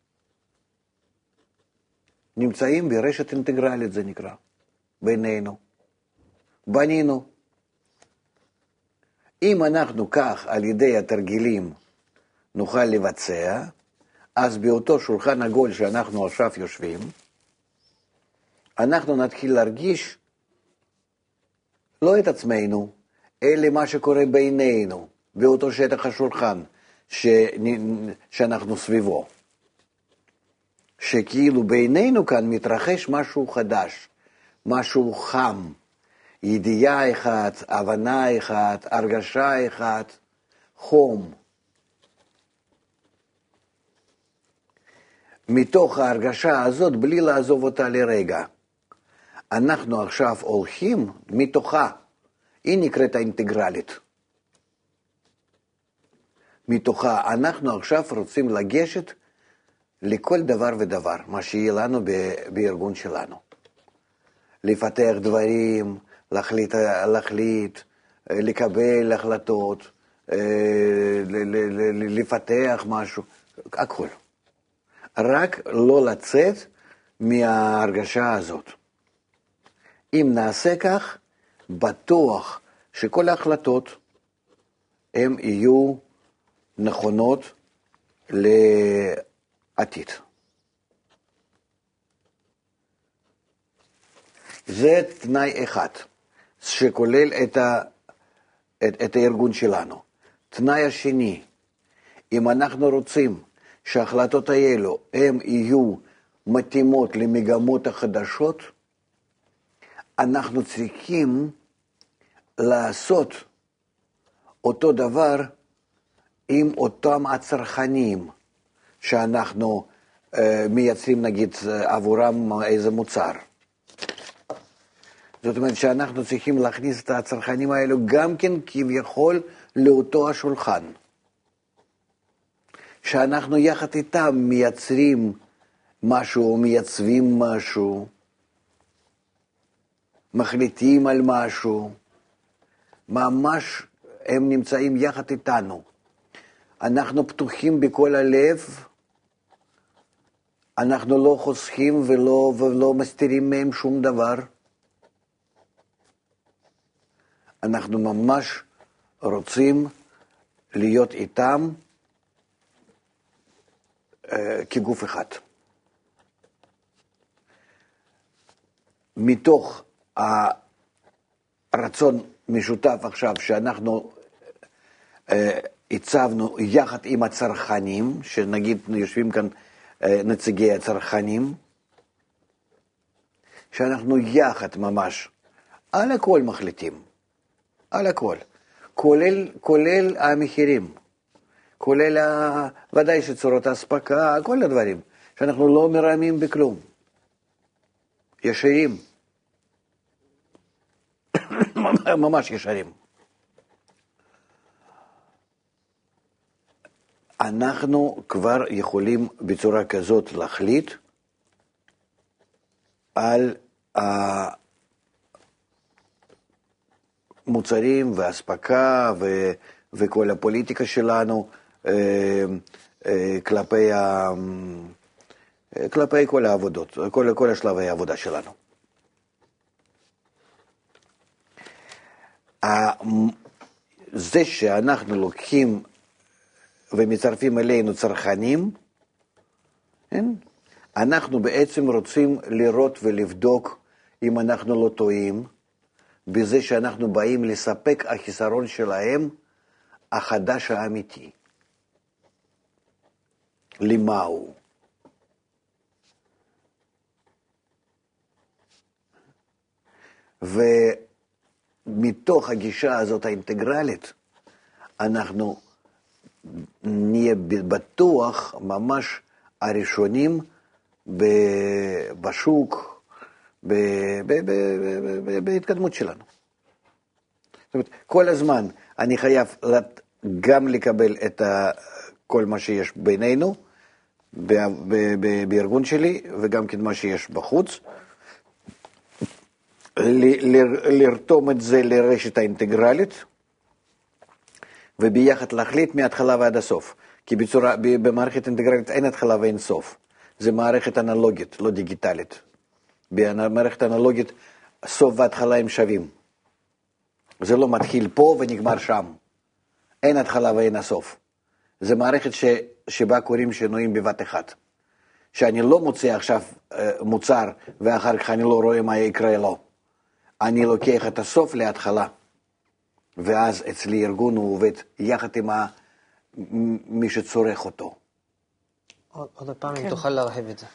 נמצאים ברשת אינטגרלית, זה נקרא, בינינו. בנינו. אם אנחנו כך על ידי התרגילים נוכל לבצע, אז באותו שולחן עגול שאנחנו עכשיו יושבים, אנחנו נתחיל להרגיש לא את עצמנו, אלא מה שקורה בינינו, באותו שטח השולחן ש... שאנחנו סביבו. שכאילו בינינו כאן מתרחש משהו חדש, משהו חם, ידיעה אחת, הבנה אחת, הרגשה אחת, חום. מתוך ההרגשה הזאת, בלי לעזוב אותה לרגע, אנחנו עכשיו הולכים מתוכה, היא נקראת האינטגרלית. מתוכה אנחנו עכשיו רוצים לגשת לכל דבר ודבר, מה שיהיה לנו בארגון שלנו. לפתח דברים, להחליט, להחליט, לקבל החלטות, לפתח משהו, הכל. רק לא לצאת מההרגשה הזאת. אם נעשה כך, בטוח שכל ההחלטות הן יהיו נכונות לעתיד. זה תנאי אחד, שכולל את, ה, את, את הארגון שלנו. תנאי השני, אם אנחנו רוצים שההחלטות האלו הם יהיו מתאימות למגמות החדשות, אנחנו צריכים לעשות אותו דבר עם אותם הצרכנים שאנחנו uh, מייצרים נגיד עבורם איזה מוצר. זאת אומרת שאנחנו צריכים להכניס את הצרכנים האלו גם כן כביכול לאותו השולחן. שאנחנו יחד איתם מייצרים משהו, מייצבים משהו, מחליטים על משהו, ממש הם נמצאים יחד איתנו. אנחנו פתוחים בכל הלב, אנחנו לא חוסכים ולא, ולא מסתירים מהם שום דבר. אנחנו ממש רוצים להיות איתם אה, כגוף אחד. מתוך הרצון משותף עכשיו שאנחנו אה, הצבנו יחד עם הצרכנים, שנגיד יושבים כאן אה, נציגי הצרכנים, שאנחנו יחד ממש על הכל מחליטים. על הכל, כולל, כולל המחירים, כולל ודאי שצורות ההספקה, כל הדברים, שאנחנו לא מרמים בכלום. ישרים. ממש ישרים. אנחנו כבר יכולים בצורה כזאת להחליט על המוצרים והספקה ו, וכל הפוליטיקה שלנו אה, אה, כלפי, ה, כלפי כל העבודות, כל, כל השלבי העבודה שלנו. זה שאנחנו לוקחים ומצרפים אלינו צרכנים, אנחנו בעצם רוצים לראות ולבדוק אם אנחנו לא טועים, בזה שאנחנו באים לספק החיסרון שלהם החדש האמיתי. למה הוא? ומתוך הגישה הזאת האינטגרלית, אנחנו נהיה בטוח ממש הראשונים בשוק, בהתקדמות שלנו. זאת אומרת, כל הזמן אני חייב גם לקבל את כל מה שיש בינינו, בארגון שלי, וגם כן מה שיש בחוץ, לרתום את זה לרשת האינטגרלית, וביחד להחליט מההתחלה ועד הסוף. כי בצורה, במערכת אינטגרלית אין התחלה ואין סוף. זה מערכת אנלוגית, לא דיגיטלית. במערכת אנלוגית, סוף והתחלה הם שווים. זה לא מתחיל פה ונגמר שם. אין התחלה ואין הסוף. זה מערכת ש, שבה קוראים שינויים בבת אחת. שאני לא מוצא עכשיו מוצר, ואחר כך אני לא רואה מה יקרה לו. אני לוקח את הסוף להתחלה. ואז אצלי ארגון הוא עובד יחד עם מי שצורך אותו. עוד, עוד פעם, אם תוכל להרחיב את זה.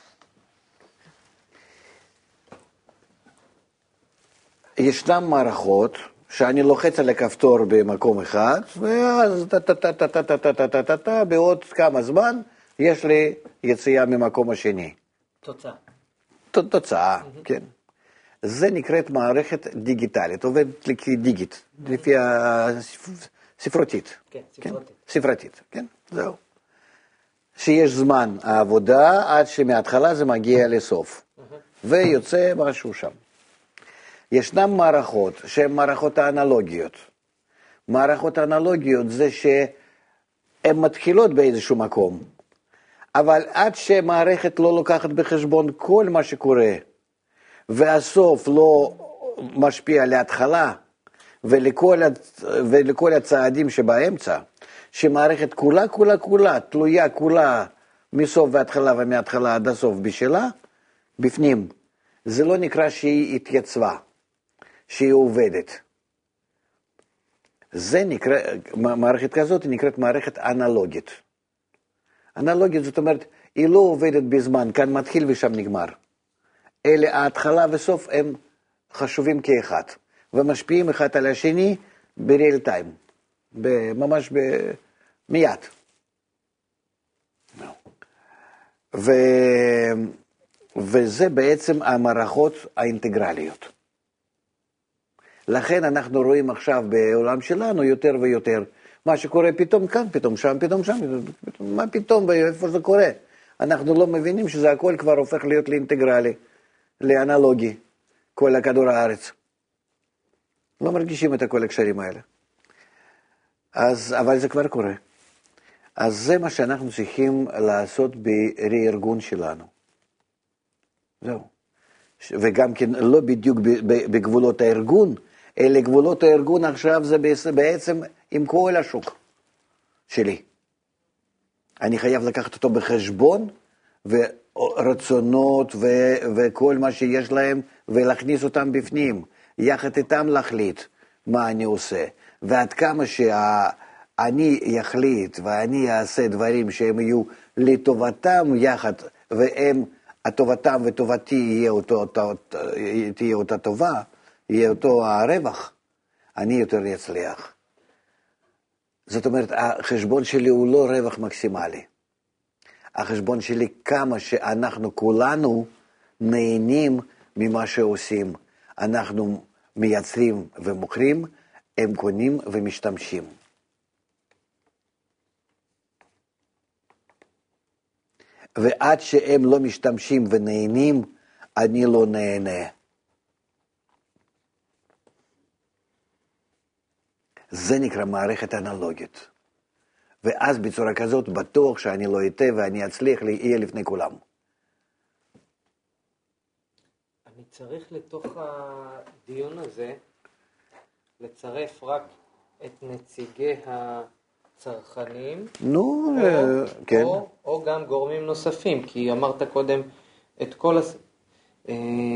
ישנם מערכות שאני לוחץ על הכפתור במקום אחד, ואז טה-טה-טה-טה-טה-טה-טה-טה, בעוד כמה זמן יש לי יציאה ממקום השני. תוצאה. תוצאה, כן. זה נקראת מערכת דיגיטלית, עובדת לפי דיגיט, לפי הספרותית. כן, ספרותית. ספרתית, כן, זהו. שיש זמן העבודה עד שמההתחלה זה מגיע לסוף, ויוצא משהו שם. ישנן מערכות שהן מערכות האנלוגיות. מערכות האנלוגיות זה שהן מתחילות באיזשהו מקום, אבל עד שמערכת לא לוקחת בחשבון כל מה שקורה, והסוף לא משפיע להתחלה, ולכל, ולכל הצעדים שבאמצע, שמערכת כולה, כולה, כולה, תלויה כולה מסוף והתחלה ומהתחלה עד הסוף בשלה, בפנים. זה לא נקרא שהיא התייצבה, שהיא עובדת. זה נקרא, מערכת כזאת נקראת מערכת אנלוגית. אנלוגית זאת אומרת, היא לא עובדת בזמן, כאן מתחיל ושם נגמר. אלה ההתחלה וסוף הם חשובים כאחד, ומשפיעים אחד על השני בריאל טיים, ממש מיד. ו... וזה בעצם המערכות האינטגרליות. לכן אנחנו רואים עכשיו בעולם שלנו יותר ויותר, מה שקורה פתאום כאן, פתאום שם, פתאום שם, פתאום, מה פתאום, ואיפה זה קורה? אנחנו לא מבינים שזה הכל כבר הופך להיות לאינטגרלי. לאנלוגי, כל הכדור הארץ. לא מרגישים את כל הקשרים האלה. אז, אבל זה כבר קורה. אז זה מה שאנחנו צריכים לעשות בראי-ארגון שלנו. זהו. וגם כן לא בדיוק בגבולות הארגון, אלא גבולות הארגון עכשיו זה בעצם עם כל השוק שלי. אני חייב לקחת אותו בחשבון, ורצונות ו- וכל מה שיש להם, ולהכניס אותם בפנים, יחד איתם להחליט מה אני עושה, ועד כמה שאני יחליט ואני אעשה דברים שהם יהיו לטובתם יחד, והם, הטובתם וטובתי יהיה אותו, תהיה אותה טובה, יהיה אותו הרווח, אני יותר יצליח. זאת אומרת, החשבון שלי הוא לא רווח מקסימלי. החשבון שלי כמה שאנחנו כולנו נהנים ממה שעושים. אנחנו מייצרים ומוכרים, הם קונים ומשתמשים. ועד שהם לא משתמשים ונהנים, אני לא נהנה. זה נקרא מערכת אנלוגית. ואז בצורה כזאת בטוח שאני לא אטעה ואני אצליח לההיה לפני כולם. אני צריך לתוך הדיון הזה לצרף רק את נציגי הצרכנים, נו, או, כן. או, או גם גורמים נוספים, כי אמרת קודם את כל הס... אה,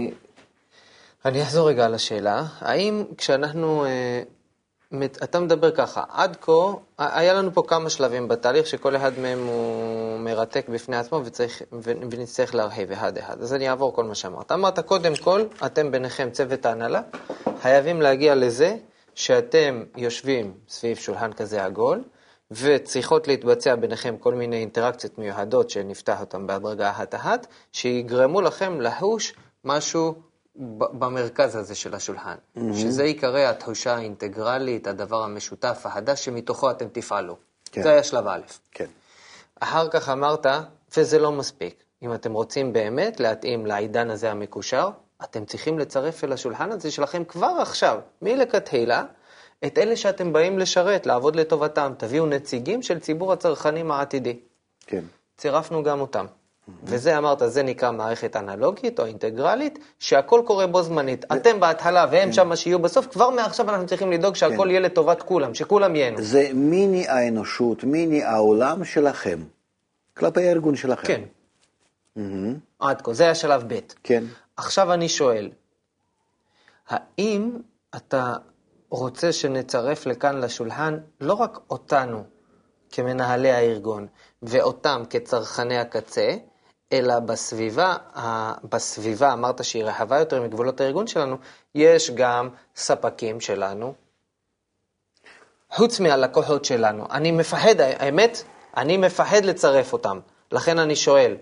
אני אחזור רגע על השאלה, האם כשאנחנו... אה, אתה מדבר ככה, עד כה, היה לנו פה כמה שלבים בתהליך שכל אחד מהם הוא מרתק בפני עצמו וצריך, ונצטרך להרחיב אחד אחד. אז אני אעבור כל מה שאמרת. אמרת, קודם כל, אתם ביניכם צוות ההנהלה, חייבים להגיע לזה שאתם יושבים סביב שולחן כזה עגול, וצריכות להתבצע ביניכם כל מיני אינטראקציות מיוחדות שנפתח אותם בהדרגה אחת-אחת, שיגרמו לכם להוש משהו במרכז הזה של השולחן, mm-hmm. שזה יקרא התחושה האינטגרלית, הדבר המשותף, החדש שמתוכו אתם תפעלו. כן. זה היה שלב א'. כן. אחר כך אמרת, וזה לא מספיק. אם אתם רוצים באמת להתאים לעידן הזה המקושר, אתם צריכים לצרף אל השולחן הזה שלכם כבר עכשיו, מלכתחילה, את אלה שאתם באים לשרת, לעבוד לטובתם. תביאו נציגים של ציבור הצרכנים העתידי. כן. צירפנו גם אותם. וזה אמרת, זה נקרא מערכת אנלוגית או אינטגרלית, שהכל קורה בו זמנית. אתם בהתחלה והם שם שיהיו בסוף, כבר מעכשיו אנחנו צריכים לדאוג שהכל יהיה לטובת כולם, שכולם ייהנו. זה מיני האנושות, מיני העולם שלכם, כלפי הארגון שלכם. כן. עד כה, זה השלב ב'. כן. עכשיו אני שואל, האם אתה רוצה שנצרף לכאן לשולחן לא רק אותנו כמנהלי הארגון, ואותם כצרכני הקצה, אלא בסביבה, בסביבה, אמרת שהיא רחבה יותר מגבולות הארגון שלנו, יש גם ספקים שלנו, חוץ מהלקוחות שלנו. אני מפחד, האמת, אני מפחד לצרף אותם. לכן אני שואל,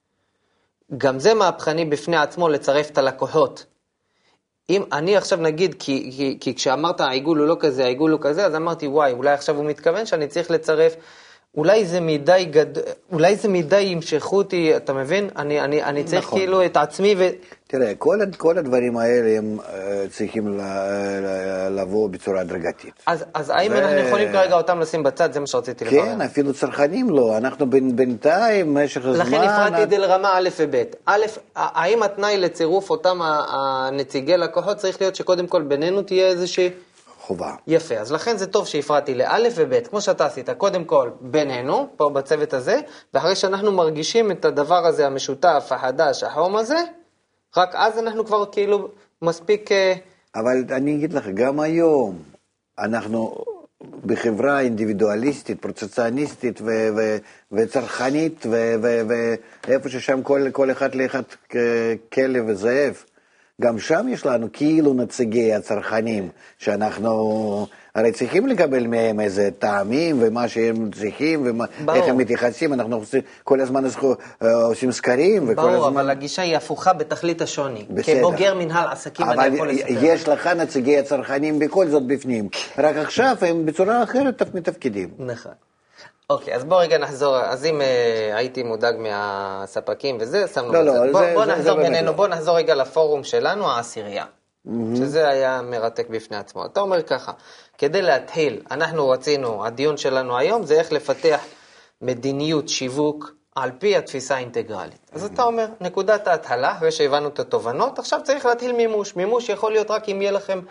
גם זה מהפכני בפני עצמו לצרף את הלקוחות. אם אני עכשיו נגיד, כי, כי, כי כשאמרת העיגול הוא לא כזה, העיגול הוא כזה, אז אמרתי, וואי, אולי עכשיו הוא מתכוון שאני צריך לצרף, אולי זה מדי גד... אולי זה מדי ימשכו אותי, אתה מבין? אני, אני, אני צריך נכון. כאילו את עצמי ו... תראה, כל, כל הדברים האלה הם uh, צריכים ל, ל, לבוא בצורה הדרגתית. אז, אז האם ו... אנחנו יכולים כרגע אותם לשים בצד? זה מה שרציתי לברר. כן, אפילו צרכנים לא. אנחנו בין, בינתיים, משך הזמן... לכן הפרעתי את זה לרמה א' וב'. א', האם התנאי לצירוף אותם הנציגי לקוחות צריך להיות שקודם כל בינינו תהיה איזושהי... חובה. יפה, אז לכן זה טוב שהפרעתי לאלף וב' כמו שאתה עשית, קודם כל בינינו, פה בצוות הזה, ואחרי שאנחנו מרגישים את הדבר הזה המשותף, החדש, החום הזה, רק אז אנחנו כבר כאילו מספיק... אבל אני אגיד לך, גם היום אנחנו בחברה אינדיבידואליסטית, פרוצציוניסטית ו- ו- וצרכנית, ו- ו- ואיפה ששם כל, כל אחד לאחד כלב וזאב, גם שם יש לנו כאילו נציגי הצרכנים, שאנחנו הרי צריכים לקבל מהם איזה טעמים, ומה שהם צריכים, ואיך הם מתייחסים, אנחנו עושים, כל הזמן עושים סקרים, וכל ברור, הזמן... אבל הגישה היא הפוכה בתכלית השוני. בסדר. כבוגר מנהל עסקים אני יכול לספר. אבל יש לך נציגי הצרכנים בכל זאת בפנים, רק עכשיו הם בצורה אחרת מתפקידים. נכון. אוקיי, אז בוא רגע נחזור, אז אם אה, הייתי מודאג מהספקים וזה, שמנו לא, לא, בוא, זה, בוא זה, נחזור זה בינינו, לא. בוא נחזור רגע לפורום שלנו, העשירייה, mm-hmm. שזה היה מרתק בפני עצמו. אתה אומר ככה, כדי להתחיל, אנחנו רצינו, הדיון שלנו היום זה איך לפתח מדיניות שיווק על פי התפיסה האינטגרלית. Mm-hmm. אז אתה אומר, נקודת ההתחלה, אחרי שהבנו את התובנות, עכשיו צריך להתחיל מימוש. מימוש יכול להיות רק אם יהיה לכם...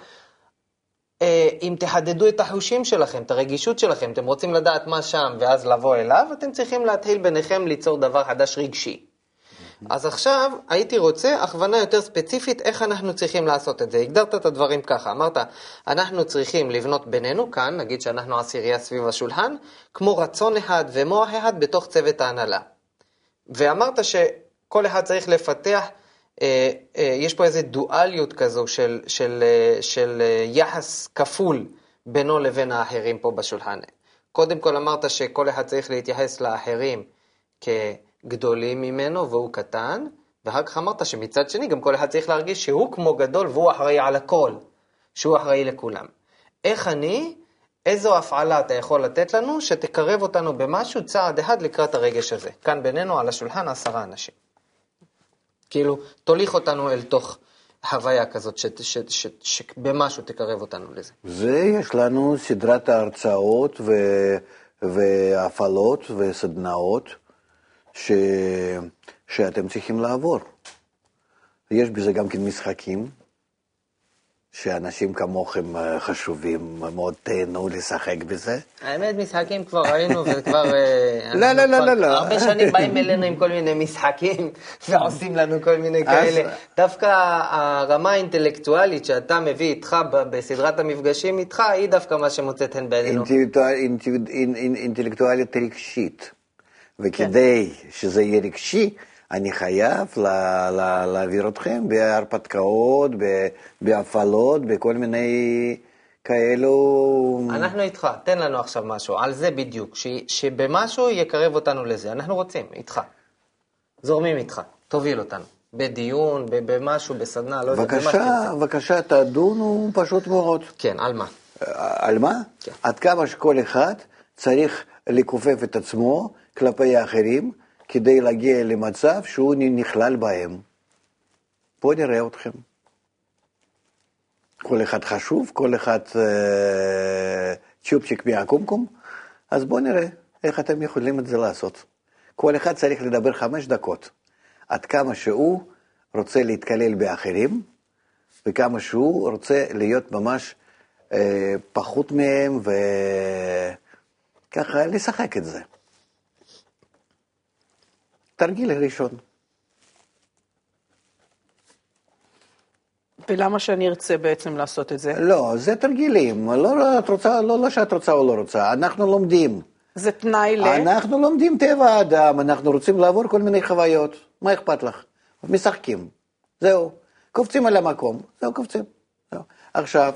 אם תחדדו את החושים שלכם, את הרגישות שלכם, אתם רוצים לדעת מה שם ואז לבוא אליו, אתם צריכים להתחיל ביניכם ליצור דבר חדש רגשי. אז עכשיו הייתי רוצה הכוונה יותר ספציפית איך אנחנו צריכים לעשות את זה. הגדרת את הדברים ככה, אמרת, אנחנו צריכים לבנות בינינו כאן, נגיד שאנחנו עשירייה סביב השולחן, כמו רצון אחד ומוח אחד בתוך צוות ההנהלה. ואמרת שכל אחד צריך לפתח, יש פה איזו דואליות כזו של, של, של יחס כפול בינו לבין האחרים פה בשולחן. קודם כל אמרת שכל אחד צריך להתייחס לאחרים כגדולים ממנו והוא קטן, ואחר כך אמרת שמצד שני גם כל אחד צריך להרגיש שהוא כמו גדול והוא אחראי על הכל, שהוא אחראי לכולם. איך אני, איזו הפעלה אתה יכול לתת לנו שתקרב אותנו במשהו צעד אחד לקראת הרגש הזה? כאן בינינו על השולחן עשרה אנשים. כאילו, תוליך אותנו אל תוך חוויה כזאת שבמשהו תקרב אותנו לזה. זה יש לנו סדרת ההרצאות ו... והפעלות וסדנאות ש... שאתם צריכים לעבור. יש בזה גם כן משחקים, שאנשים כמוכם חשובים, מאוד תהנו לשחק בזה. האמת, משחקים כבר ראינו וכבר... לא, לא, לא, לא. הרבה שנים באים אלינו עם כל מיני משחקים, ועושים לנו כל מיני כאלה. דווקא הרמה האינטלקטואלית שאתה מביא איתך בסדרת המפגשים איתך, היא דווקא מה שמוצאת הן בעינינו. אינטלקטואלית רגשית. וכדי שזה יהיה רגשי, אני חייב לה, לה, להעביר אתכם בהרפתקאות, בהפעלות, בכל מיני כאלו... אנחנו איתך, תן לנו עכשיו משהו, על זה בדיוק, ש, שבמשהו יקרב אותנו לזה, אנחנו רוצים, איתך, זורמים איתך, תוביל אותנו, בדיון, במשהו, בסדנה, לא יודע, בבקשה, בבקשה, תדונו פשוט מאוד. כן, על מה? על מה? כן. עד כמה שכל אחד צריך לכופף את עצמו כלפי האחרים, כדי להגיע למצב שהוא נכלל בהם. פה נראה אתכם. כל אחד חשוב, כל אחד אה, צ'ופצ'יק מהקומקום, אז בואו נראה איך אתם יכולים את זה לעשות. כל אחד צריך לדבר חמש דקות, עד כמה שהוא רוצה להתקלל באחרים, וכמה שהוא רוצה להיות ממש אה, פחות מהם, וככה לשחק את זה. תרגיל ראשון. ולמה שאני ארצה בעצם לעשות את זה? לא, זה תרגילים. לא, לא, את רוצה, לא, לא שאת רוצה או לא רוצה. אנחנו לומדים. זה תנאי ל... אנחנו לומדים טבע האדם, אנחנו רוצים לעבור כל מיני חוויות. מה אכפת לך? משחקים. זהו. קופצים על המקום. זהו, קופצים. זהו. עכשיו,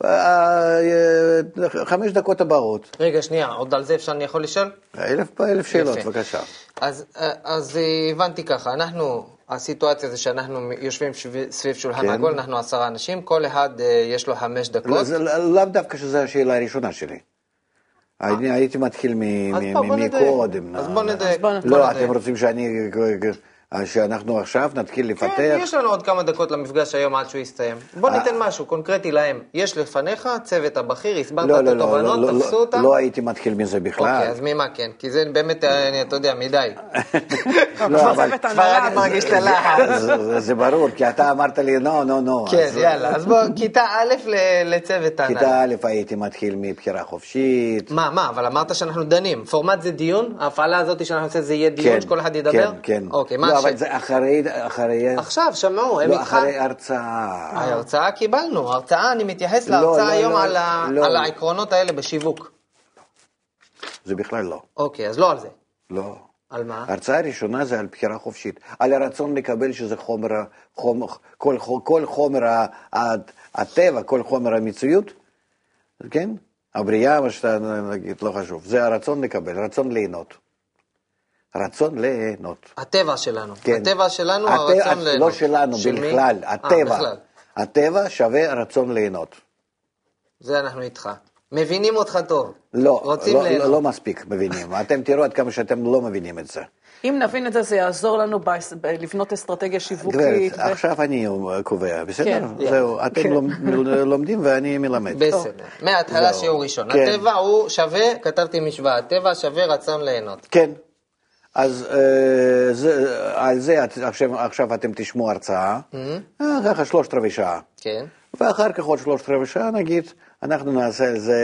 חמש דקות הבאות. רגע, שנייה, עוד על זה אפשר אני יכול לשאול? אלף, אלף שאלות, בבקשה. אז, אז הבנתי ככה, אנחנו, הסיטואציה זה שאנחנו יושבים סביב שולחן עגול, אנחנו עשרה אנשים, כל אחד יש לו חמש דקות. לאו דווקא שזו השאלה הראשונה שלי. אני הייתי מתחיל מקודם. אז בוא נדייק. לא, אתם רוצים שאני... שאנחנו עכשיו נתחיל לפתח. כן, יש לנו עוד כמה דקות למפגש היום עד שהוא יסתיים. בוא ניתן משהו קונקרטי להם. יש לפניך צוות הבכיר, הסברת את התובנות, תפסו אותם? לא הייתי מתחיל מזה בכלל. אוקיי, אז ממה כן? כי זה באמת, אתה יודע, מדי. לא, אבל כבר אני מרגיש את הלחץ. זה ברור, כי אתה אמרת לי, נו, נו, נו. כן, יאללה. אז בוא, כיתה א' לצוות הענן. כיתה א' הייתי מתחיל מבחירה חופשית. מה, מה? אבל אמרת שאנחנו דנים. פורמט זה דיון? ההפעלה הזאת שאנחנו עושים זה יהיה דיון שכל אחד ידבר? כן, כן. אוקיי, מה אבל זה אחרי, אחרי... עכשיו, שמעו, הם לא, איתך... אחרי הרצאה. ההרצאה קיבלנו, הרצאה, אני מתייחס להרצאה היום על העקרונות האלה בשיווק. זה בכלל לא. אוקיי, אז לא על זה. לא. על מה? ההרצאה הראשונה זה על בחירה חופשית. על הרצון לקבל שזה חומר, כל חומר הטבע, כל חומר המציאות, כן? הבריאה, מה שאתה נגיד, לא חשוב. זה הרצון לקבל, רצון ליהנות. רצון ליהנות. הטבע שלנו. כן. הטבע שלנו, הרצון ליהנות. לא שלנו, בכלל. הטבע. הטבע שווה רצון ליהנות. זה אנחנו איתך. מבינים אותך טוב. לא, לא, לא, לא מספיק מבינים. אתם תראו עד כמה שאתם לא מבינים את זה. אם נבין את זה, זה יעזור לנו לבנות אסטרטגיה שיווקית. גברת, עכשיו אני קובע, בסדר? זהו, אתם לומדים ואני מלמד. בסדר. מההתחלה שיעור ראשון. הטבע הוא שווה, כתבתי משוואה, הטבע שווה רצון ליהנות. כן. אז על זה עכשיו אתם תשמעו הרצאה, ככה שלושת רבעי שעה. כן. ואחר כך עוד שלושת רבעי שעה נגיד, אנחנו נעשה על זה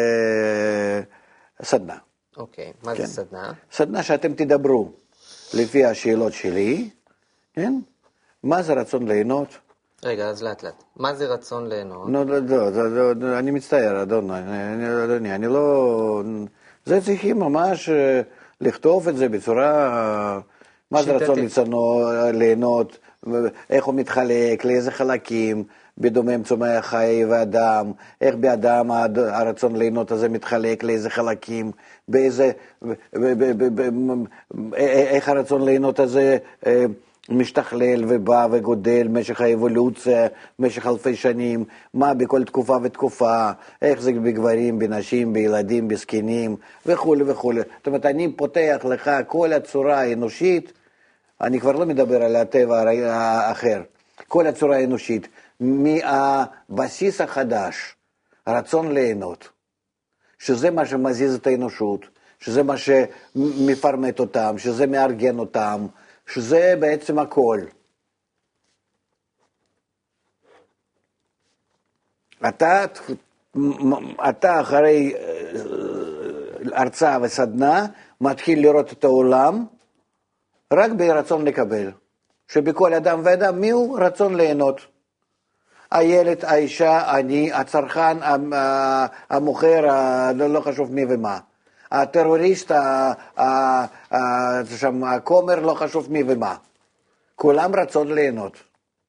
סדנה. אוקיי, מה זה סדנה? סדנה שאתם תדברו לפי השאלות שלי, כן? מה זה רצון ליהנות? רגע, אז לאט לאט. מה זה רצון ליהנות? לא, לא, לא, אני מצטער, אדוני, אני לא... זה צריכים ממש לכתוב את זה בצורה... מה זה רצון ליהנות, איך הוא מתחלק, לאיזה חלקים, בדומם צומח חי ואדם, איך באדם הרצון ליהנות הזה מתחלק, לאיזה חלקים, באיזה, איך הרצון ליהנות הזה משתכלל ובא וגודל משך האבולוציה, משך אלפי שנים, מה בכל תקופה ותקופה, איך זה בגברים, בנשים, בילדים, בזקנים וכו' וכו'. זאת אומרת, אני פותח לך כל הצורה האנושית, אני כבר לא מדבר על הטבע האחר, כל הצורה האנושית, מהבסיס החדש, רצון ליהנות, שזה מה שמזיז את האנושות, שזה מה שמפרמט אותם, שזה מארגן אותם, שזה בעצם הכל. אתה, אתה אחרי הרצאה וסדנה מתחיל לראות את העולם רק ברצון לקבל, שבכל אדם ואדם מי הוא? רצון ליהנות. הילד, האישה, אני, הצרכן, המוכר, לא חשוב מי ומה. הטרוריסט, שם הכומר, לא חשוב מי ומה. כולם רצון ליהנות.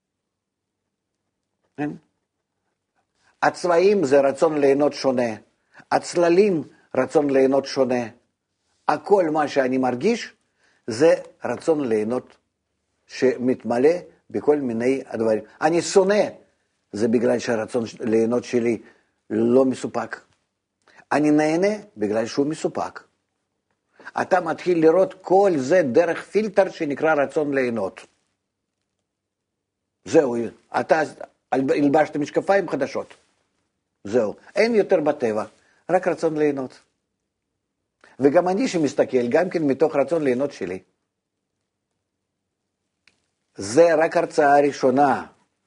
הצבעים זה רצון ליהנות שונה. הצללים רצון ליהנות שונה. הכל מה שאני מרגיש זה רצון ליהנות שמתמלא בכל מיני הדברים. אני שונא, זה בגלל שהרצון ליהנות שלי לא מסופק. אני נהנה בגלל שהוא מסופק. אתה מתחיל לראות כל זה דרך פילטר שנקרא רצון ליהנות. זהו, אתה הלבשת משקפיים חדשות. זהו, אין יותר בטבע, רק רצון ליהנות. וגם אני שמסתכל, גם כן מתוך רצון ליהנות שלי. זה רק הרצאה הראשונה,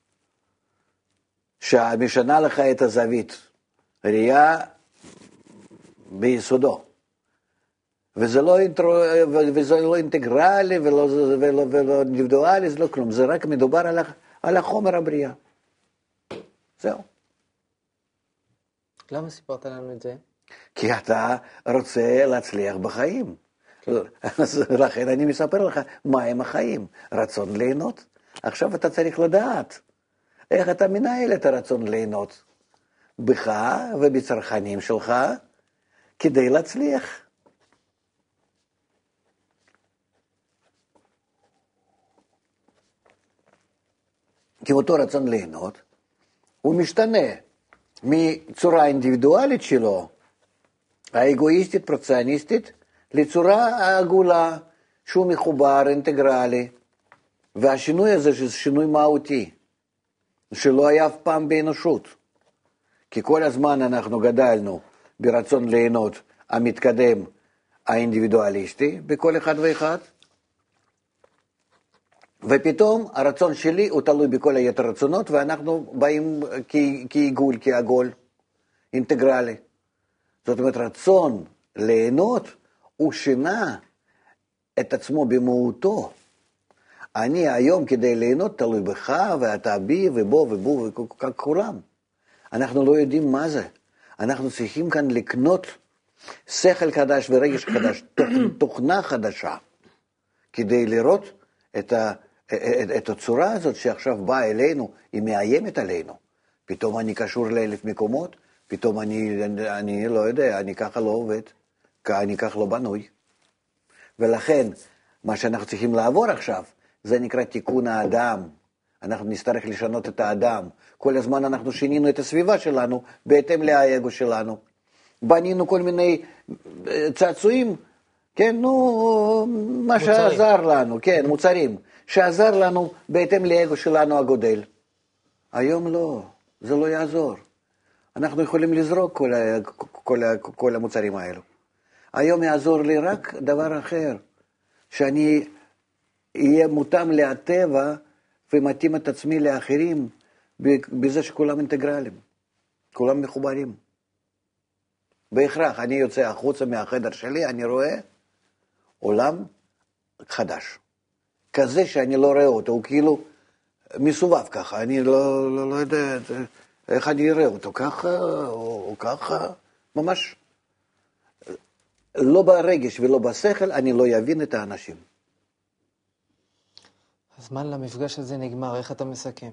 שמשנה לך את הזווית, ראייה ביסודו. וזה לא, וזה לא אינטגרלי ולא, ולא, ולא אינדיבידואלי, זה לא כלום, זה רק מדובר על, על החומר הבריאה. זהו. למה סיפרת לנו את זה? כי אתה רוצה להצליח בחיים. אז לכן אני מספר לך מה הם החיים. רצון ליהנות. עכשיו אתה צריך לדעת איך אתה מנהל את הרצון ליהנות. בך ובצרכנים שלך כדי להצליח. כי אותו רצון ליהנות הוא משתנה מצורה אינדיבידואלית שלו, האגואיסטית, פרצניסטית, לצורה העגולה, שהוא מחובר, אינטגרלי. והשינוי הזה זה שינוי מהותי, שלא היה אף פעם באנושות. כי כל הזמן אנחנו גדלנו ברצון ליהנות המתקדם האינדיבידואליסטי, בכל אחד ואחד. ופתאום הרצון שלי הוא תלוי בכל היתר רצונות, ואנחנו באים כעיגול, כעגול, אינטגרלי. זאת אומרת, רצון ליהנות הוא שינה את עצמו במהותו. אני היום כדי ליהנות תלוי בך, ואתה בי, ובו, ובו, וכולם. אנחנו לא יודעים מה זה. אנחנו צריכים כאן לקנות שכל חדש ורגש חדש, תוכנה חדשה, כדי לראות את ה... את הצורה הזאת שעכשיו באה אלינו, היא מאיימת עלינו. פתאום אני קשור לאלף מקומות, פתאום אני, אני לא יודע, אני ככה לא עובד, אני ככה לא בנוי. ולכן, מה שאנחנו צריכים לעבור עכשיו, זה נקרא תיקון האדם. אנחנו נצטרך לשנות את האדם. כל הזמן אנחנו שינינו את הסביבה שלנו, בהתאם לאגו שלנו. בנינו כל מיני צעצועים, כן, נו, מה מוצרים. שעזר לנו, כן, מוצרים. שעזר לנו בהתאם לאגו שלנו הגודל. היום לא, זה לא יעזור. אנחנו יכולים לזרוק כל, כל, כל המוצרים האלו. היום יעזור לי רק דבר אחר, שאני אהיה מותאם לטבע ומתאים את עצמי לאחרים, בזה שכולם אינטגרלים, כולם מחוברים. בהכרח, אני יוצא החוצה מהחדר שלי, אני רואה עולם חדש. כזה שאני לא רואה אותו, הוא כאילו מסובב ככה, אני לא, לא, לא יודע איך אני אראה אותו, ככה או, או ככה, ממש לא ברגש ולא בשכל, אני לא יבין את האנשים. הזמן למפגש הזה נגמר, איך אתה מסכם?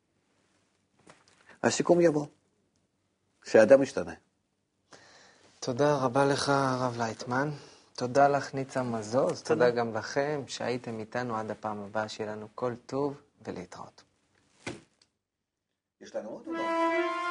הסיכום יבוא, שהאדם משתנה. תודה רבה לך, הרב לייטמן. תודה לך, ניצה מזוז. תודה גם לכם שהייתם איתנו עד הפעם הבאה. שיהיה לנו כל טוב ולהתראות. יש לנו עוד או לא?